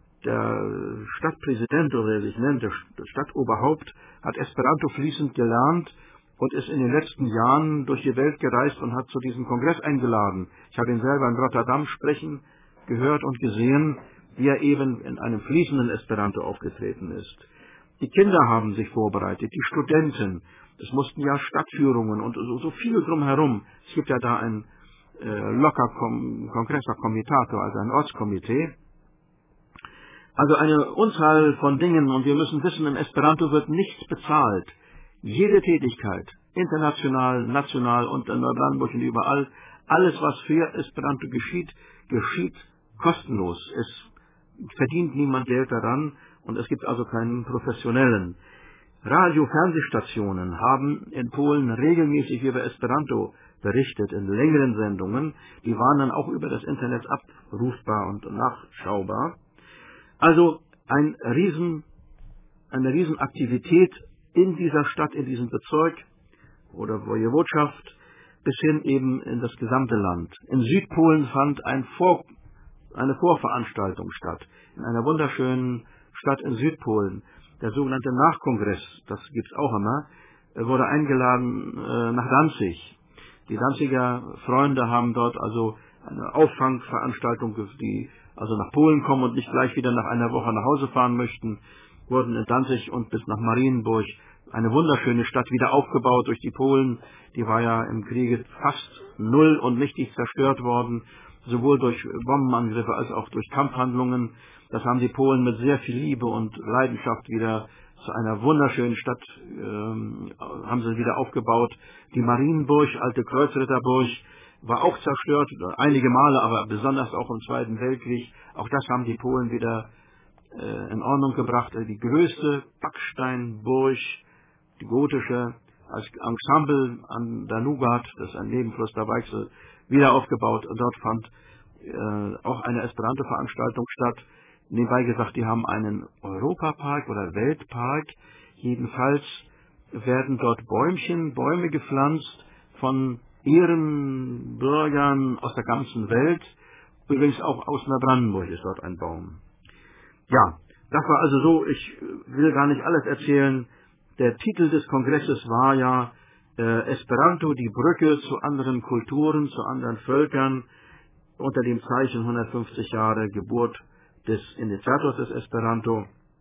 der Stadtpräsident oder wie er sich nennt, der Stadtoberhaupt, hat Esperanto fließend gelernt und ist in den letzten Jahren durch die Welt gereist und hat zu diesem Kongress eingeladen. Ich habe ihn selber in Rotterdam sprechen gehört und gesehen, wie er eben in einem fließenden Esperanto aufgetreten ist. Die Kinder haben sich vorbereitet, die Studenten. Es mussten ja Stadtführungen und so, so viel drumherum. Es gibt ja da ein äh, locker Kongressor Comitato, also ein Ortskomitee. Also eine Unzahl von Dingen, und wir müssen wissen, im Esperanto wird nichts bezahlt. Jede Tätigkeit, international, national und in Neubrandenburg und überall, alles was für Esperanto geschieht, geschieht kostenlos. Es verdient niemand Geld daran und es gibt also keinen Professionellen. Radio-Fernsehstationen haben in Polen regelmäßig über Esperanto berichtet, in längeren Sendungen. Die waren dann auch über das Internet abrufbar und nachschaubar. Also ein Riesen, eine Riesenaktivität in dieser Stadt, in diesem Bezirk oder Wojewodschaft bis hin eben in das gesamte Land. In Südpolen fand ein Vor, eine Vorveranstaltung statt, in einer wunderschönen Stadt in Südpolen. Der sogenannte Nachkongress, das gibt's auch immer, wurde eingeladen äh, nach Danzig. Die Danziger Freunde haben dort also eine Auffangveranstaltung, die also nach Polen kommen und nicht gleich wieder nach einer Woche nach Hause fahren möchten, wurden in Danzig und bis nach Marienburg, eine wunderschöne Stadt, wieder aufgebaut durch die Polen. Die war ja im Kriege fast null und nichtig zerstört worden, sowohl durch Bombenangriffe als auch durch Kampfhandlungen. Das haben die Polen mit sehr viel Liebe und Leidenschaft wieder zu einer wunderschönen Stadt, ähm, haben sie wieder aufgebaut. Die Marienburg, alte Kreuzritterburg, war auch zerstört, einige Male, aber besonders auch im Zweiten Weltkrieg. Auch das haben die Polen wieder äh, in Ordnung gebracht. Die größte Backsteinburg, die gotische, als Ensemble an der Nugat, das ist ein Nebenfluss der Weichsel, wieder aufgebaut. Und dort fand äh, auch eine Esperanto-Veranstaltung statt. Nebenbei gesagt, die haben einen Europapark oder Weltpark. Jedenfalls werden dort Bäumchen, Bäume gepflanzt von Ehrenbürgern aus der ganzen Welt. Übrigens auch aus Neubrandenburg ist dort ein Baum. Ja, das war also so, ich will gar nicht alles erzählen. Der Titel des Kongresses war ja äh, Esperanto, die Brücke zu anderen Kulturen, zu anderen Völkern, unter dem Zeichen hundertfünfzig Jahre Geburt des Initiators des Esperanto.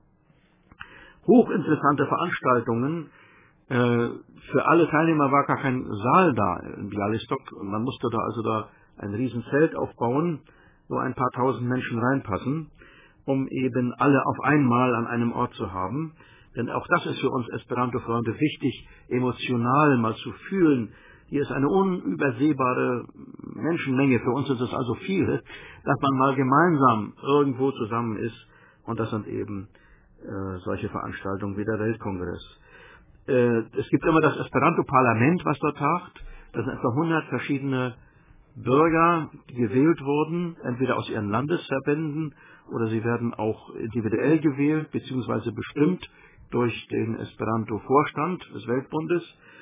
Hochinteressante Veranstaltungen. Äh, für alle Teilnehmer war gar kein Saal da in Bialystok. Und man musste da also da ein Riesenzelt aufbauen, wo ein paar tausend Menschen reinpassen, um eben alle auf einmal an einem Ort zu haben. Denn auch das ist für uns Esperanto-Freunde wichtig, emotional mal zu fühlen. Hier ist eine unübersehbare Menschenmenge, für uns ist es also viel, dass man mal gemeinsam irgendwo zusammen ist. Und das sind eben äh, solche Veranstaltungen wie der Weltkongress. Äh, es gibt immer das Esperanto-Parlament, was dort tagt. Das sind etwa hundert verschiedene Bürger, die gewählt wurden, entweder aus ihren Landesverbänden oder sie werden auch individuell gewählt bzw. bestimmt durch den Esperanto-Vorstand des Weltbundes.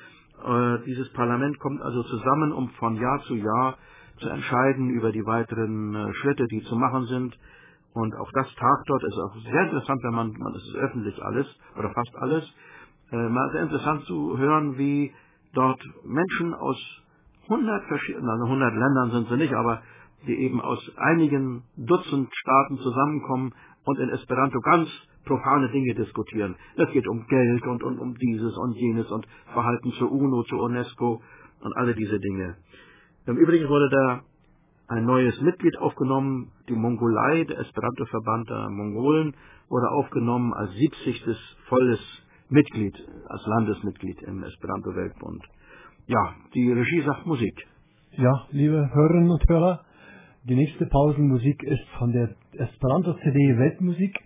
Äh, dieses Parlament kommt also zusammen, um von Jahr zu Jahr zu entscheiden über die weiteren äh, Schritte, die zu machen sind. Und auch das tagt dort ist auch sehr interessant, wenn man, man es ist öffentlich alles oder fast alles. Äh, mal sehr interessant zu hören, wie dort Menschen aus hundert verschiedenen, also hundert Ländern sind sie nicht, aber die eben aus einigen Dutzend Staaten zusammenkommen und in Esperanto ganz profane Dinge diskutieren. Es geht um Geld und, und um dieses und jenes und Verhalten zur UNO, zur UNESCO und alle diese Dinge. Im Übrigen wurde da ein neues Mitglied aufgenommen, die Mongolei, der Esperanto-Verband der Mongolen, wurde aufgenommen als siebzigstes volles Mitglied, als Landesmitglied im Esperanto-Weltbund. Ja, die Regie sagt Musik. Ja, liebe Hörerinnen und Hörer, die nächste Pausenmusik ist von der Esperanto-C D Weltmusik.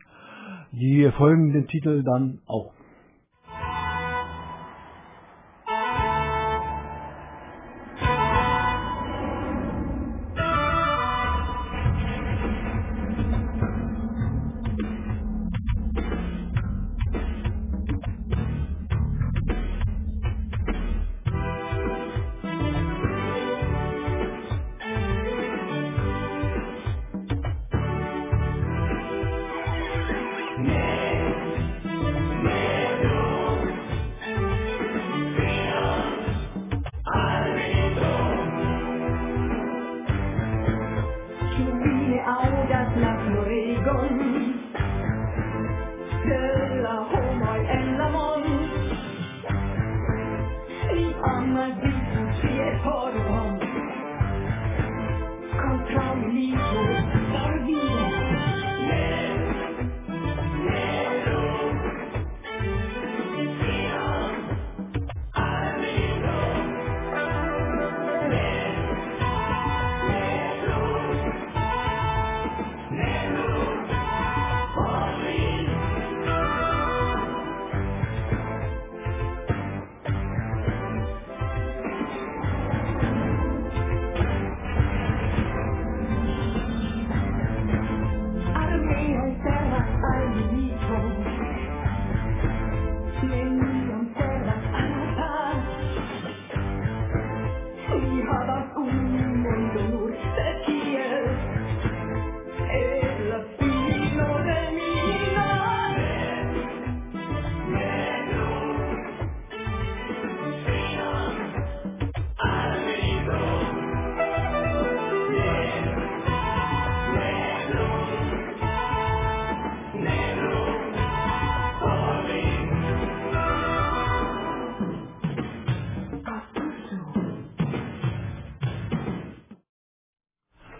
Die folgen den Titel dann auch. Ne, ne,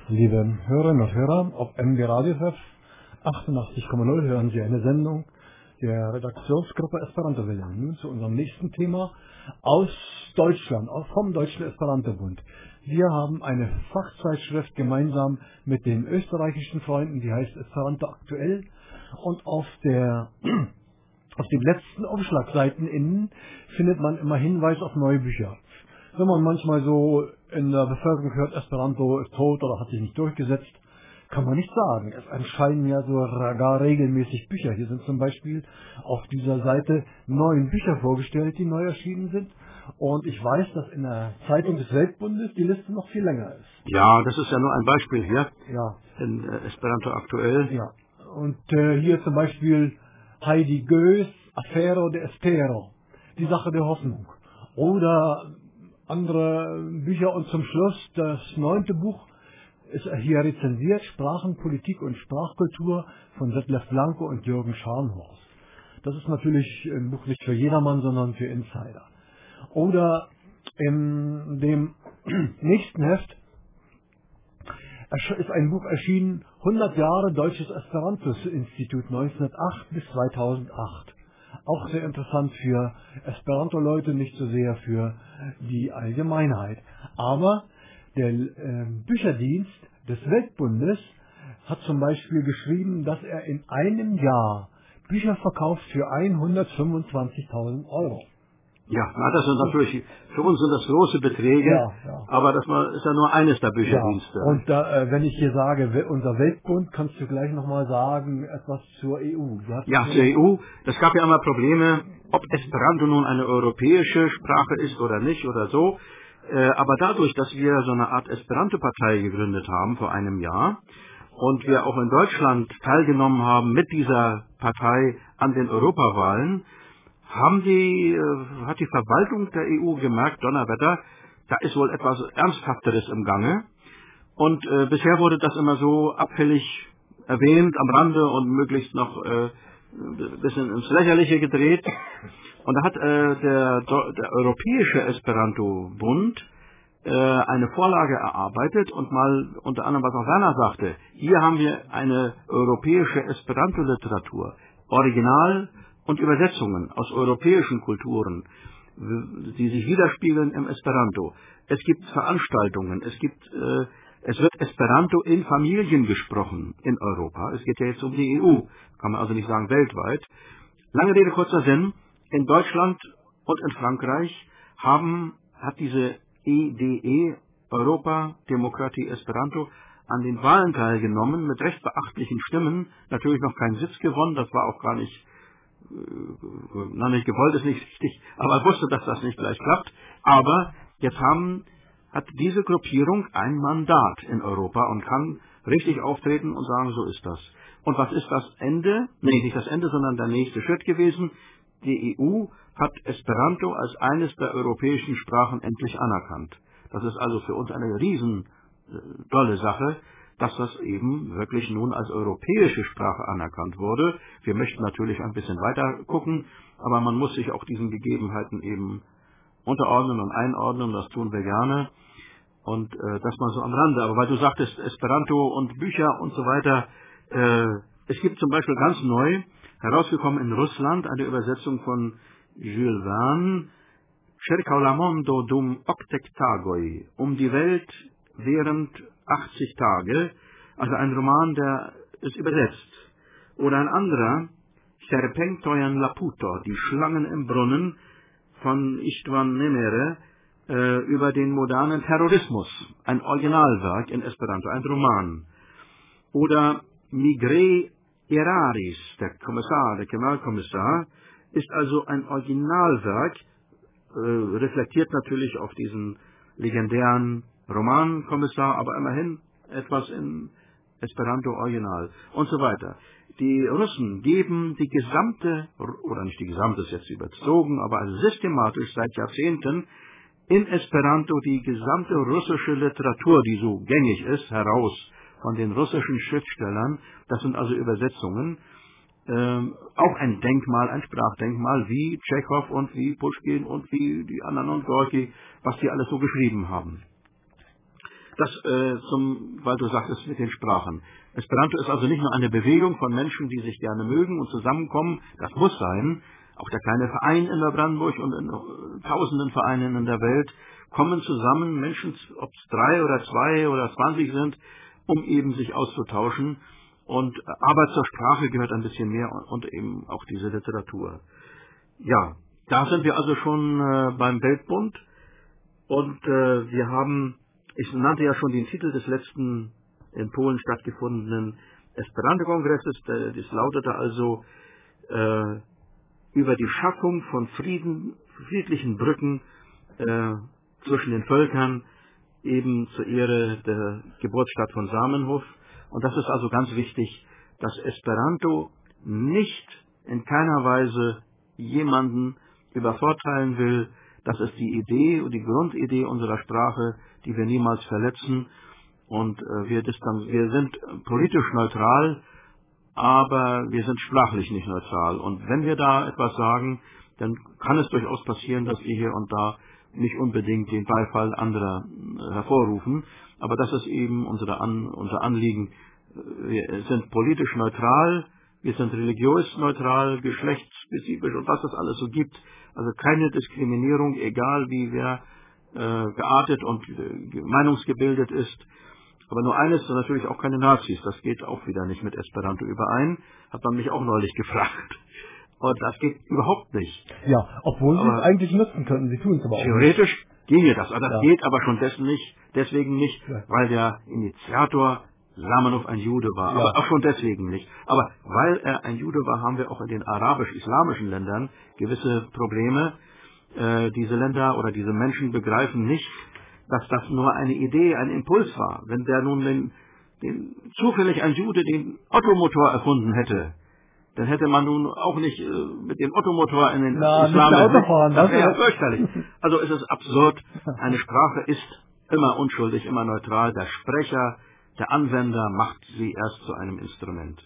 Liebe Hörerinnen und Hörer, auf M D Radio F achtundachtzig Komma null hören Sie eine Sendung der Redaktionsgruppe Esperanto Welle. Nun zu unserem nächsten Thema aus Deutschland, auch vom Deutschen Esperanto-Bund. Wir haben eine Fachzeitschrift gemeinsam mit den österreichischen Freunden, die heißt Esperanto aktuell, und auf der auf den letzten Umschlagseiten innen findet man immer Hinweis auf neue Bücher. Wenn man manchmal so in der Bevölkerung hört, Esperanto ist tot oder hat sich nicht durchgesetzt, kann man nicht sagen. Es erscheinen ja so gar regelmäßig Bücher. Hier sind zum Beispiel auf dieser Seite neun Bücher vorgestellt, die neu erschienen sind. Und ich weiß, dass in der Zeitung des Weltbundes die Liste noch viel länger ist. Ja, das ist ja nur ein Beispiel hier. Ja. In äh, Esperanto aktuell. Ja. Und äh, hier zum Beispiel Heidi Goes, Afero de Espero, die Sache der Hoffnung. Oder andere Bücher, und zum Schluss das neunte Buch ist hier rezensiert, Sprachen, Politik und Sprachkultur von Detlef Blanco und Jürgen Scharnhorst. Das ist natürlich ein Buch nicht für jedermann, sondern für Insider. Oder in dem nächsten Heft ist ein Buch erschienen, hundert Jahre Deutsches Esperanto-Institut neunzehnhundertacht bis zweitausendacht. Auch sehr interessant für Esperanto-Leute, nicht so sehr für die Allgemeinheit. Aber der äh, Bücherdienst des Weltbundes hat zum Beispiel geschrieben, dass er in einem Jahr Bücher verkauft für hundertfünfundzwanzigtausend Euro. Ja, na, das sind natürlich, für uns sind das große Beträge, ja, ja. aber das ist ja nur eines der Bücherdienste. Ja. Und da, äh, wenn ich hier sage, unser Weltbund, kannst du gleich nochmal sagen, etwas zur E U. Ja, zur E U. Das gab ja immer Probleme, ob Esperanto nun eine europäische Sprache ist oder nicht oder so. Äh, aber dadurch, dass wir so eine Art Esperanto-Partei gegründet haben vor einem Jahr und wir auch in Deutschland teilgenommen haben mit dieser Partei an den Europawahlen, haben die, äh, hat die Verwaltung der E U gemerkt, Donnerwetter, da ist wohl etwas Ernsthafteres im Gange. Und äh, bisher wurde das immer so abfällig erwähnt am Rande und möglichst noch äh, ein bisschen ins Lächerliche gedreht. Und da hat äh, der, der Europäische Esperanto-Bund äh, eine Vorlage erarbeitet und mal unter anderem, was auch Werner sagte, hier haben wir eine europäische Esperanto-Literatur, Original und Übersetzungen aus europäischen Kulturen, die sich widerspiegeln im Esperanto. Es gibt Veranstaltungen, es gibt, äh, es wird Esperanto in Familien gesprochen in Europa. Es geht ja jetzt um die E U, kann man also nicht sagen weltweit. Lange Rede, kurzer Sinn. In Deutschland und in Frankreich haben, hat diese E D E, Europa, Demokratie, Esperanto, an den Wahlen teilgenommen, mit recht beachtlichen Stimmen, natürlich noch keinen Sitz gewonnen, das war auch gar nicht, äh, na nicht gewollt, ist nicht richtig, aber er wusste, dass das nicht gleich klappt. Aber jetzt haben, hat diese Gruppierung ein Mandat in Europa und kann richtig auftreten und sagen, so ist das. Und was ist das Ende? Nee, nicht das Ende, sondern der nächste Schritt gewesen. Die E U hat Esperanto als eines der europäischen Sprachen endlich anerkannt. Das ist also für uns eine riesen äh, tolle Sache, dass das eben wirklich nun als europäische Sprache anerkannt wurde. Wir möchten natürlich ein bisschen weiter gucken, aber man muss sich auch diesen Gegebenheiten eben unterordnen und einordnen, das tun wir gerne. Und äh, das mal so am Rande. Aber weil du sagtest Esperanto und Bücher und so weiter, äh, es gibt zum Beispiel ganz neu, herausgekommen in Russland, eine Übersetzung von Jules Verne, Cercau la mondo dum octec tagoi, um die Welt während achtzig Tage, also ein Roman, der ist übersetzt. Oder ein anderer, Serpentoian Laputo, die Schlangen im Brunnen, von Istvan Nemere, äh, über den modernen Terrorismus, ein Originalwerk in Esperanto, ein Roman. Oder Migre Eraris, der Kommissar, der Kriminalkommissar, ist also ein Originalwerk, äh, reflektiert natürlich auf diesen legendären Romankommissar, aber immerhin etwas in Esperanto Original und so weiter. Die Russen geben die gesamte, oder nicht die gesamte, ist jetzt überzogen, aber also systematisch seit Jahrzehnten in Esperanto die gesamte russische Literatur, die so gängig ist, heraus von den russischen Schriftstellern. Das sind also Übersetzungen. Ähm, auch ein Denkmal, ein Sprachdenkmal, wie Tschechow und wie Puschkin und wie die anderen und Gorki, was die alles so geschrieben haben. das, äh, zum, weil du sagtest mit den Sprachen. Esperanto ist also nicht nur eine Bewegung von Menschen, die sich gerne mögen und zusammenkommen. Das muss sein. Auch der kleine Verein in Neubrandenburg und in uh, tausenden Vereinen in der Welt kommen zusammen, Menschen, ob es drei oder zwei oder zwanzig sind, um eben sich auszutauschen. Und, aber zur Sprache gehört ein bisschen mehr und, und eben auch diese Literatur. Ja, da sind wir also schon äh, beim Weltbund. Und äh, wir haben, ich nannte ja schon den Titel des letzten in Polen stattgefundenen Esperanto-Kongresses. Das lautete also äh, über die Schaffung von Frieden, friedlichen Brücken äh, zwischen den Völkern, eben zur Ehre der Geburtsstadt von Zamenhof. Und das ist also ganz wichtig, dass Esperanto nicht in keiner Weise jemanden übervorteilen will. Das ist die Idee und die Grundidee unserer Sprache, die wir niemals verletzen. Und äh, wir, distan- wir sind politisch neutral, aber wir sind sprachlich nicht neutral. Und wenn wir da etwas sagen, dann kann es durchaus passieren, dass wir hier und da nicht unbedingt den Beifall anderer äh, hervorrufen. Aber das ist eben unsere An- unser Anliegen. Wir sind politisch neutral, wir sind religiös neutral, geschlechtsspezifisch und was es alles so gibt. Also keine Diskriminierung, egal wie wer äh, geartet und äh, meinungsgebildet ist. Aber nur eines, natürlich auch keine Nazis. Das geht auch wieder nicht mit Esperanto überein. Hat man mich auch neulich gefragt. Und das geht überhaupt nicht. Ja, obwohl aber sie es eigentlich nutzen könnten. Sie tun es aber auch theoretisch nicht. Ginge das. Aber das ja. geht aber schon dessen nicht, deswegen nicht, ja. weil der Initiator Zamenhof ein Jude war. Ja. Aber auch schon deswegen nicht. Aber weil er ein Jude war, haben wir auch in den arabisch-islamischen Ländern gewisse Probleme. Äh, diese Länder oder diese Menschen begreifen nicht, dass das nur eine Idee, ein Impuls war. Wenn der nun den, den, zufällig ein Jude den Ottomotor erfunden hätte, dann hätte man nun auch nicht äh, mit dem Ottomotor in den Na, Islam... nicht Auto fahren, das wäre ja ja fürchterlich. Also es ist absurd. Eine Sprache ist immer unschuldig, immer neutral. Der Sprecher, der Anwender macht sie erst zu einem Instrument.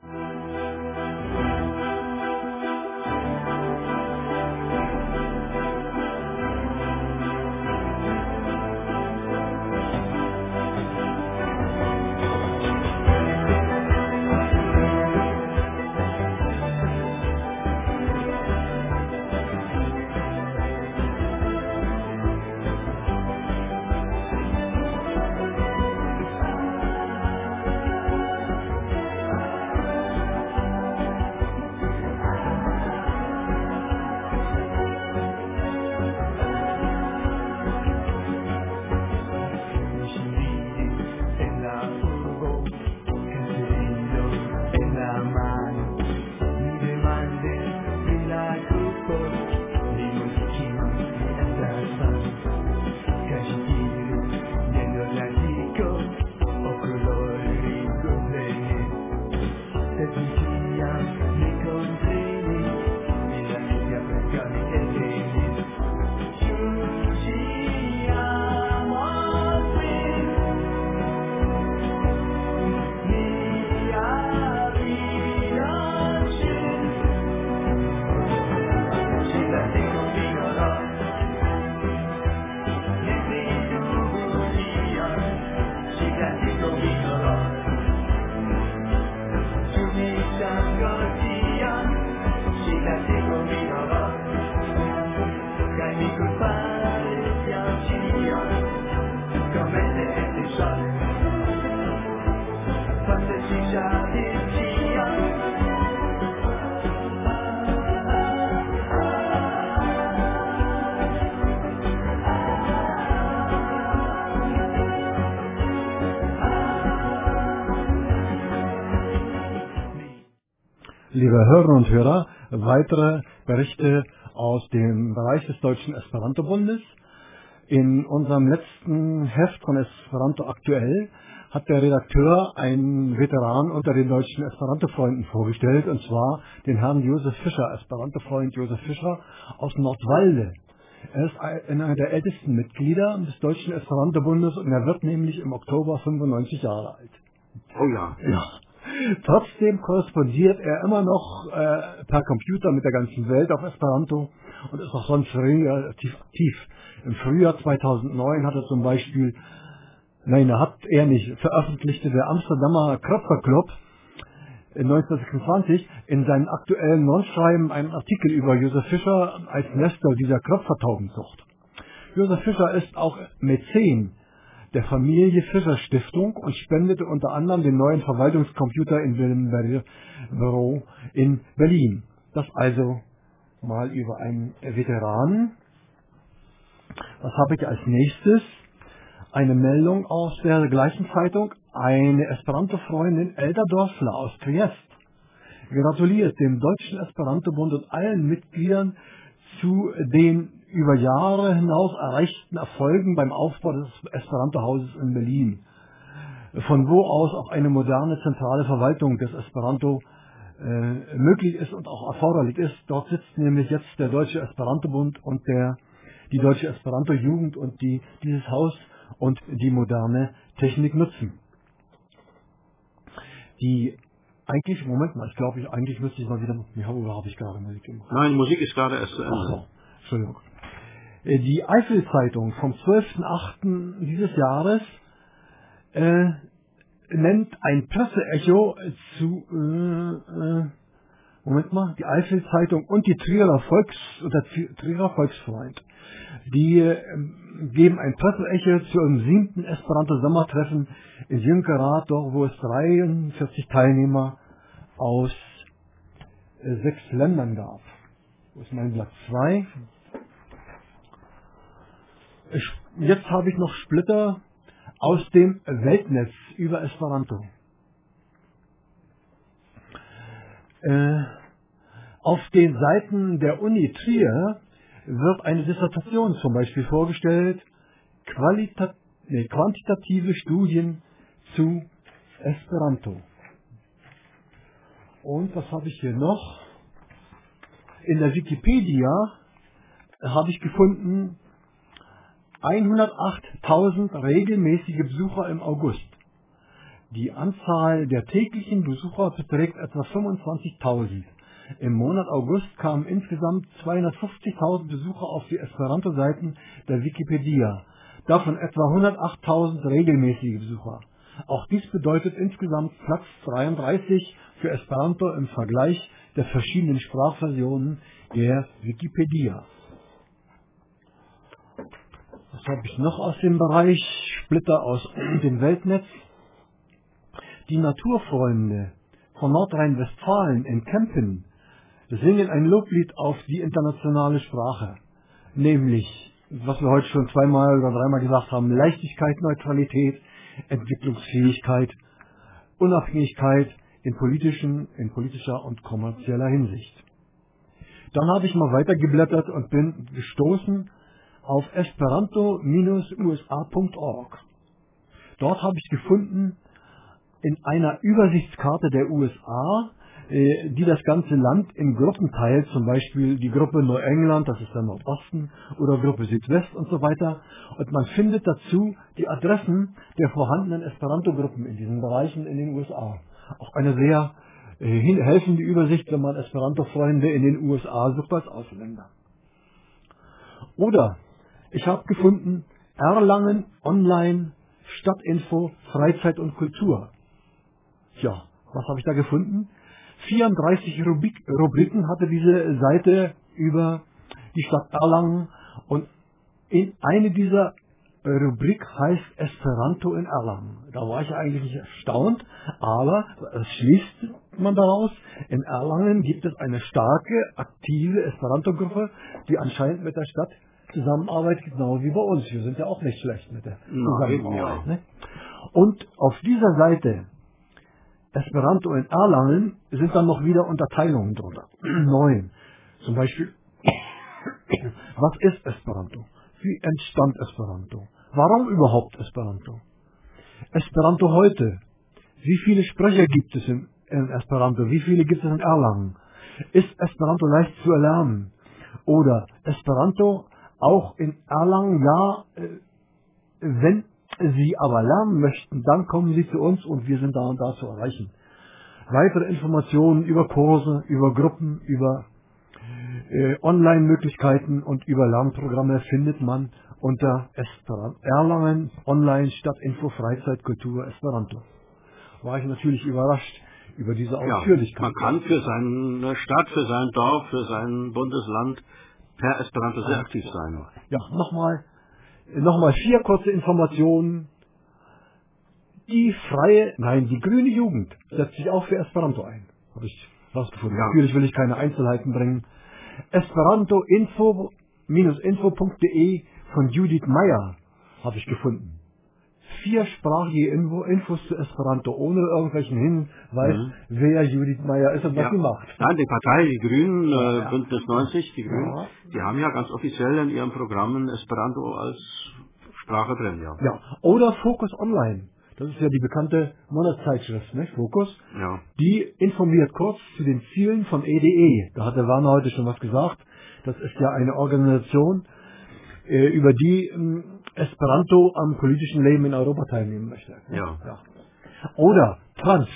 Liebe Hörerinnen und Hörer, weitere Berichte aus dem Bereich des Deutschen Esperanto-Bundes. In unserem letzten Heft von Esperanto aktuell hat der Redakteur einen Veteran unter den deutschen Esperanto-Freunden vorgestellt, und zwar den Herrn Josef Fischer, Esperanto-Freund Josef Fischer aus Nordwalde. Er ist einer der ältesten Mitglieder des Deutschen Esperanto-Bundes und er wird nämlich im Oktober fünfundneunzig Jahre alt. Oh ja. Ja. Trotzdem korrespondiert er immer noch äh, per Computer mit der ganzen Welt auf Esperanto und ist auch sonst relativ aktiv. Im Frühjahr zweitausendneun hat er zum Beispiel nein, er hat er nicht, veröffentlichte der Amsterdamer Kröpfer-Club in neunzehnhundertsechsundzwanzig in seinem aktuellen Nordschreiben einen Artikel über Josef Fischer als Nestor dieser Kröpfertaubenzucht. Josef Fischer ist auch Mäzen der Familie Fischer Stiftung und spendete unter anderem den neuen Verwaltungscomputer in Wilhelm Büro in Berlin. Das also mal über einen Veteranen. Was habe ich als nächstes? Eine Meldung aus der gleichen Zeitung. Eine Esperanto-Freundin Elda Dorfler aus Triest gratuliert dem Deutschen Esperanto-Bund und allen Mitgliedern zu den über Jahre hinaus erreichten Erfolgen beim Aufbau des Esperanto-Hauses in Berlin, von wo aus auch eine moderne zentrale Verwaltung des Esperanto äh, möglich ist und auch erforderlich ist. Dort sitzt nämlich jetzt der Deutsche Esperanto-Bund und der, die Deutsche Esperanto-Jugend und die dieses Haus und die moderne Technik nutzen. Die eigentlich, Moment mal, ich glaube, ich, eigentlich müsste ich mal wieder, ja, oder habe ich gerade Musik gemacht? Nein, Musik ist gerade erst zu Ende. Ach so, Entschuldigung. Die Eifel-Zeitung vom zwölften achten dieses Jahres äh, nennt ein Presseecho zu, äh, äh, Moment mal, die Eifel-Zeitung und die Trierer Volks, oder Trierer Volksfreund, die äh, geben ein Presseecho zu einem siebten Esperanto-Sommertreffen in Jünkerath, dort wo es dreiundvierzig Teilnehmer aus äh, sechs Ländern gab. Wo ist mein Blatt zwei? Jetzt habe ich noch Splitter aus dem Weltnetz über Esperanto. Äh, auf den Seiten der Uni Trier wird eine Dissertation zum Beispiel vorgestellt, Qualita- nee, quantitative Studien zu Esperanto. Und was habe ich hier noch? In der Wikipedia habe ich gefunden, hundertachttausend regelmäßige Besucher im August. Die Anzahl der täglichen Besucher beträgt etwa fünfundzwanzigtausend. Im Monat August kamen insgesamt zweihundertfünfzigtausend Besucher auf die Esperanto-Seiten der Wikipedia, davon etwa hundertachttausend regelmäßige Besucher. Auch dies bedeutet insgesamt Platz dreiunddreißig für Esperanto im Vergleich der verschiedenen Sprachversionen der Wikipedia. Was habe ich noch aus dem Bereich Splitter aus dem Weltnetz? Die Naturfreunde von Nordrhein-Westfalen in Kempen singen ein Loblied auf die internationale Sprache, nämlich, was wir heute schon zweimal oder dreimal gesagt haben, Leichtigkeit, Neutralität, Entwicklungsfähigkeit, Unabhängigkeit in politischen, in politischer und kommerzieller Hinsicht. Dann habe ich mal weitergeblättert und bin gestoßen auf esperanto Bindestrich U S A Punkt org. Dort habe ich gefunden, in einer Übersichtskarte der U S A, äh, die das ganze Land in Gruppen teilt, zum Beispiel die Gruppe Neuengland, das ist der Nordosten, oder Gruppe Südwest und so weiter. Und man findet dazu die Adressen der vorhandenen Esperanto-Gruppen in diesen Bereichen in den U S A. Auch eine sehr äh, helfende Übersicht, wenn man Esperanto-Freunde in den U S A sucht als Ausländer. Oder ich habe gefunden, Erlangen Online, Stadtinfo, Freizeit und Kultur. Tja, was habe ich da gefunden? vierunddreißig Rubrik, Rubriken hatte diese Seite über die Stadt Erlangen und in eine dieser Rubrik heißt Esperanto in Erlangen. Da war ich eigentlich nicht erstaunt, aber es schließt man daraus, in Erlangen gibt es eine starke, aktive Esperanto-Gruppe, die anscheinend mit der Stadt zusammenarbeitet, genau wie bei uns. Wir sind ja auch nicht schlecht mit der Zusammenarbeit. Ne? Und auf dieser Seite Esperanto in Erlangen sind dann noch wieder Unterteilungen drunter. Neun. Zum Beispiel, was ist Esperanto? Wie entstand Esperanto? Warum überhaupt Esperanto? Esperanto heute. Wie viele Sprecher gibt es in, in Esperanto? Wie viele gibt es in Erlangen? Ist Esperanto leicht zu erlernen? Oder Esperanto auch in Erlangen? Ja, wenn Sie aber lernen möchten, dann kommen Sie zu uns und wir sind da und da zu erreichen. Weitere Informationen über Kurse, über Gruppen, über äh, Online-Möglichkeiten und über Lernprogramme findet man unter Esperanto, Erlangen Online Stadtinfo Freizeit Kultur Esperanto. War ich natürlich überrascht über diese Ausführlichkeit. Ja, man kann für seine Stadt, für sein Dorf, für sein Bundesland per Esperanto sehr aktiv sein. Ja, nochmal, nochmal vier kurze Informationen. Die freie, nein, die grüne Jugend setzt sich auch für Esperanto ein. Habe ich rausgefunden. Ja. Natürlich will ich keine Einzelheiten bringen. Esperanto info info punkt de von Judith Meyer habe ich gefunden. Viersprachige Info, Infos zu Esperanto, ohne irgendwelchen Hinweis, mhm. wer Judith Meyer ist und was ja. sie macht. Nein, die Partei, die Grünen, äh, ja. Bündnis neunzig, die Grünen, ja. die haben ja ganz offiziell in ihren Programmen Esperanto als Sprache drin, ja. Ja, oder Focus Online. Das ist ja die bekannte Monatszeitschrift, ne? Focus. Ja. Die informiert kurz zu den Zielen von E D E. Da hat der Werner heute schon was gesagt. Das ist ja eine Organisation, äh, über die ähm, Esperanto am politischen Leben in Europa teilnehmen möchte. Ja. ja. Oder Trans.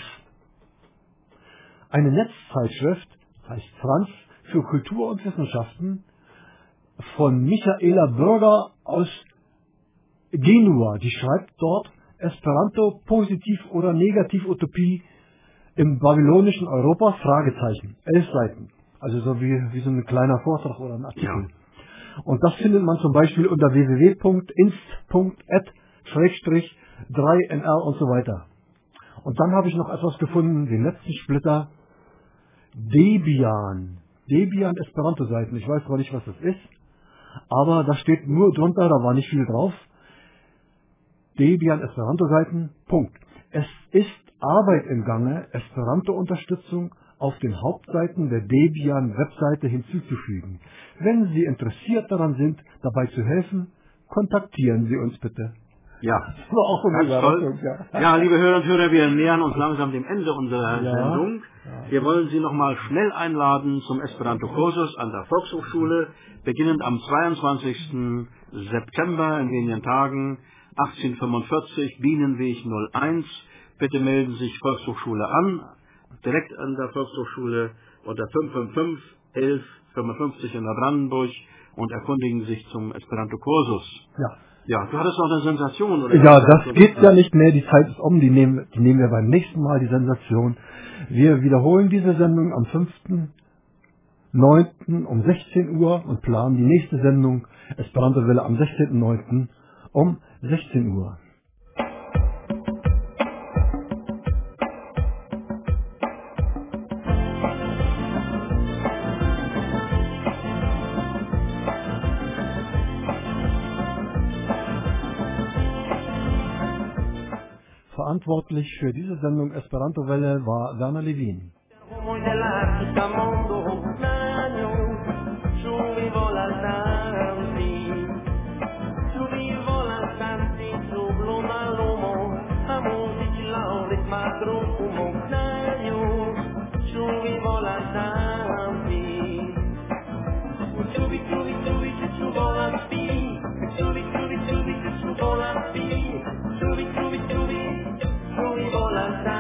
Eine Netzzeitschrift, heißt Trans, für Kultur und Wissenschaften von Michaela Bürger aus Genua. Die schreibt dort Esperanto positiv oder negativ Utopie im babylonischen Europa? Fragezeichen. Elf Seiten. Also so wie, wie so ein kleiner Vortrag oder ein Artikel. Ja. Und das findet man zum Beispiel unter w w w punkt inst punkt at Schrägstrich drei N R und so weiter. Und dann habe ich noch etwas gefunden, den letzten Splitter. Debian. Debian Esperanto-Seiten. Ich weiß zwar nicht, was das ist, aber da steht nur drunter, da war nicht viel drauf. Debian Esperanto-Seiten. Punkt. Es ist Arbeit im Gange, Esperanto-Unterstützung auf den Hauptseiten der Debian-Webseite hinzuzufügen. Wenn Sie interessiert daran sind, dabei zu helfen, kontaktieren Sie uns bitte. Ja, das war auch eine Überraschung. Ja. ja, liebe Hörer und Hörer, wir nähern uns langsam dem Ende unserer ja. Sendung. Ja. Wir wollen Sie nochmal schnell einladen zum Esperanto-Kursus an der Volkshochschule, beginnend am zweiundzwanzigsten September in wenigen Tagen, achtzehnhundertfünfundvierzig, Bienenweg null eins. Bitte melden Sie sich Volkshochschule an, direkt an der Volkshochschule unter fünf fünf fünf elf fünfundfünfzig in Neubrandenburg und erkundigen sich zum Esperanto-Kursus. Ja. Ja, du hattest noch eine Sensation, oder? Ja, das geht ja nicht mehr, die Zeit ist um, die nehmen, die nehmen wir beim nächsten Mal, die Sensation. Wir wiederholen diese Sendung am fünften neunten um sechzehn Uhr und planen die nächste Sendung Esperanto-Welle am sechzehnten neunten um sechzehn Uhr. Verantwortlich für diese Sendung Esperanto-Welle war Werner Levin.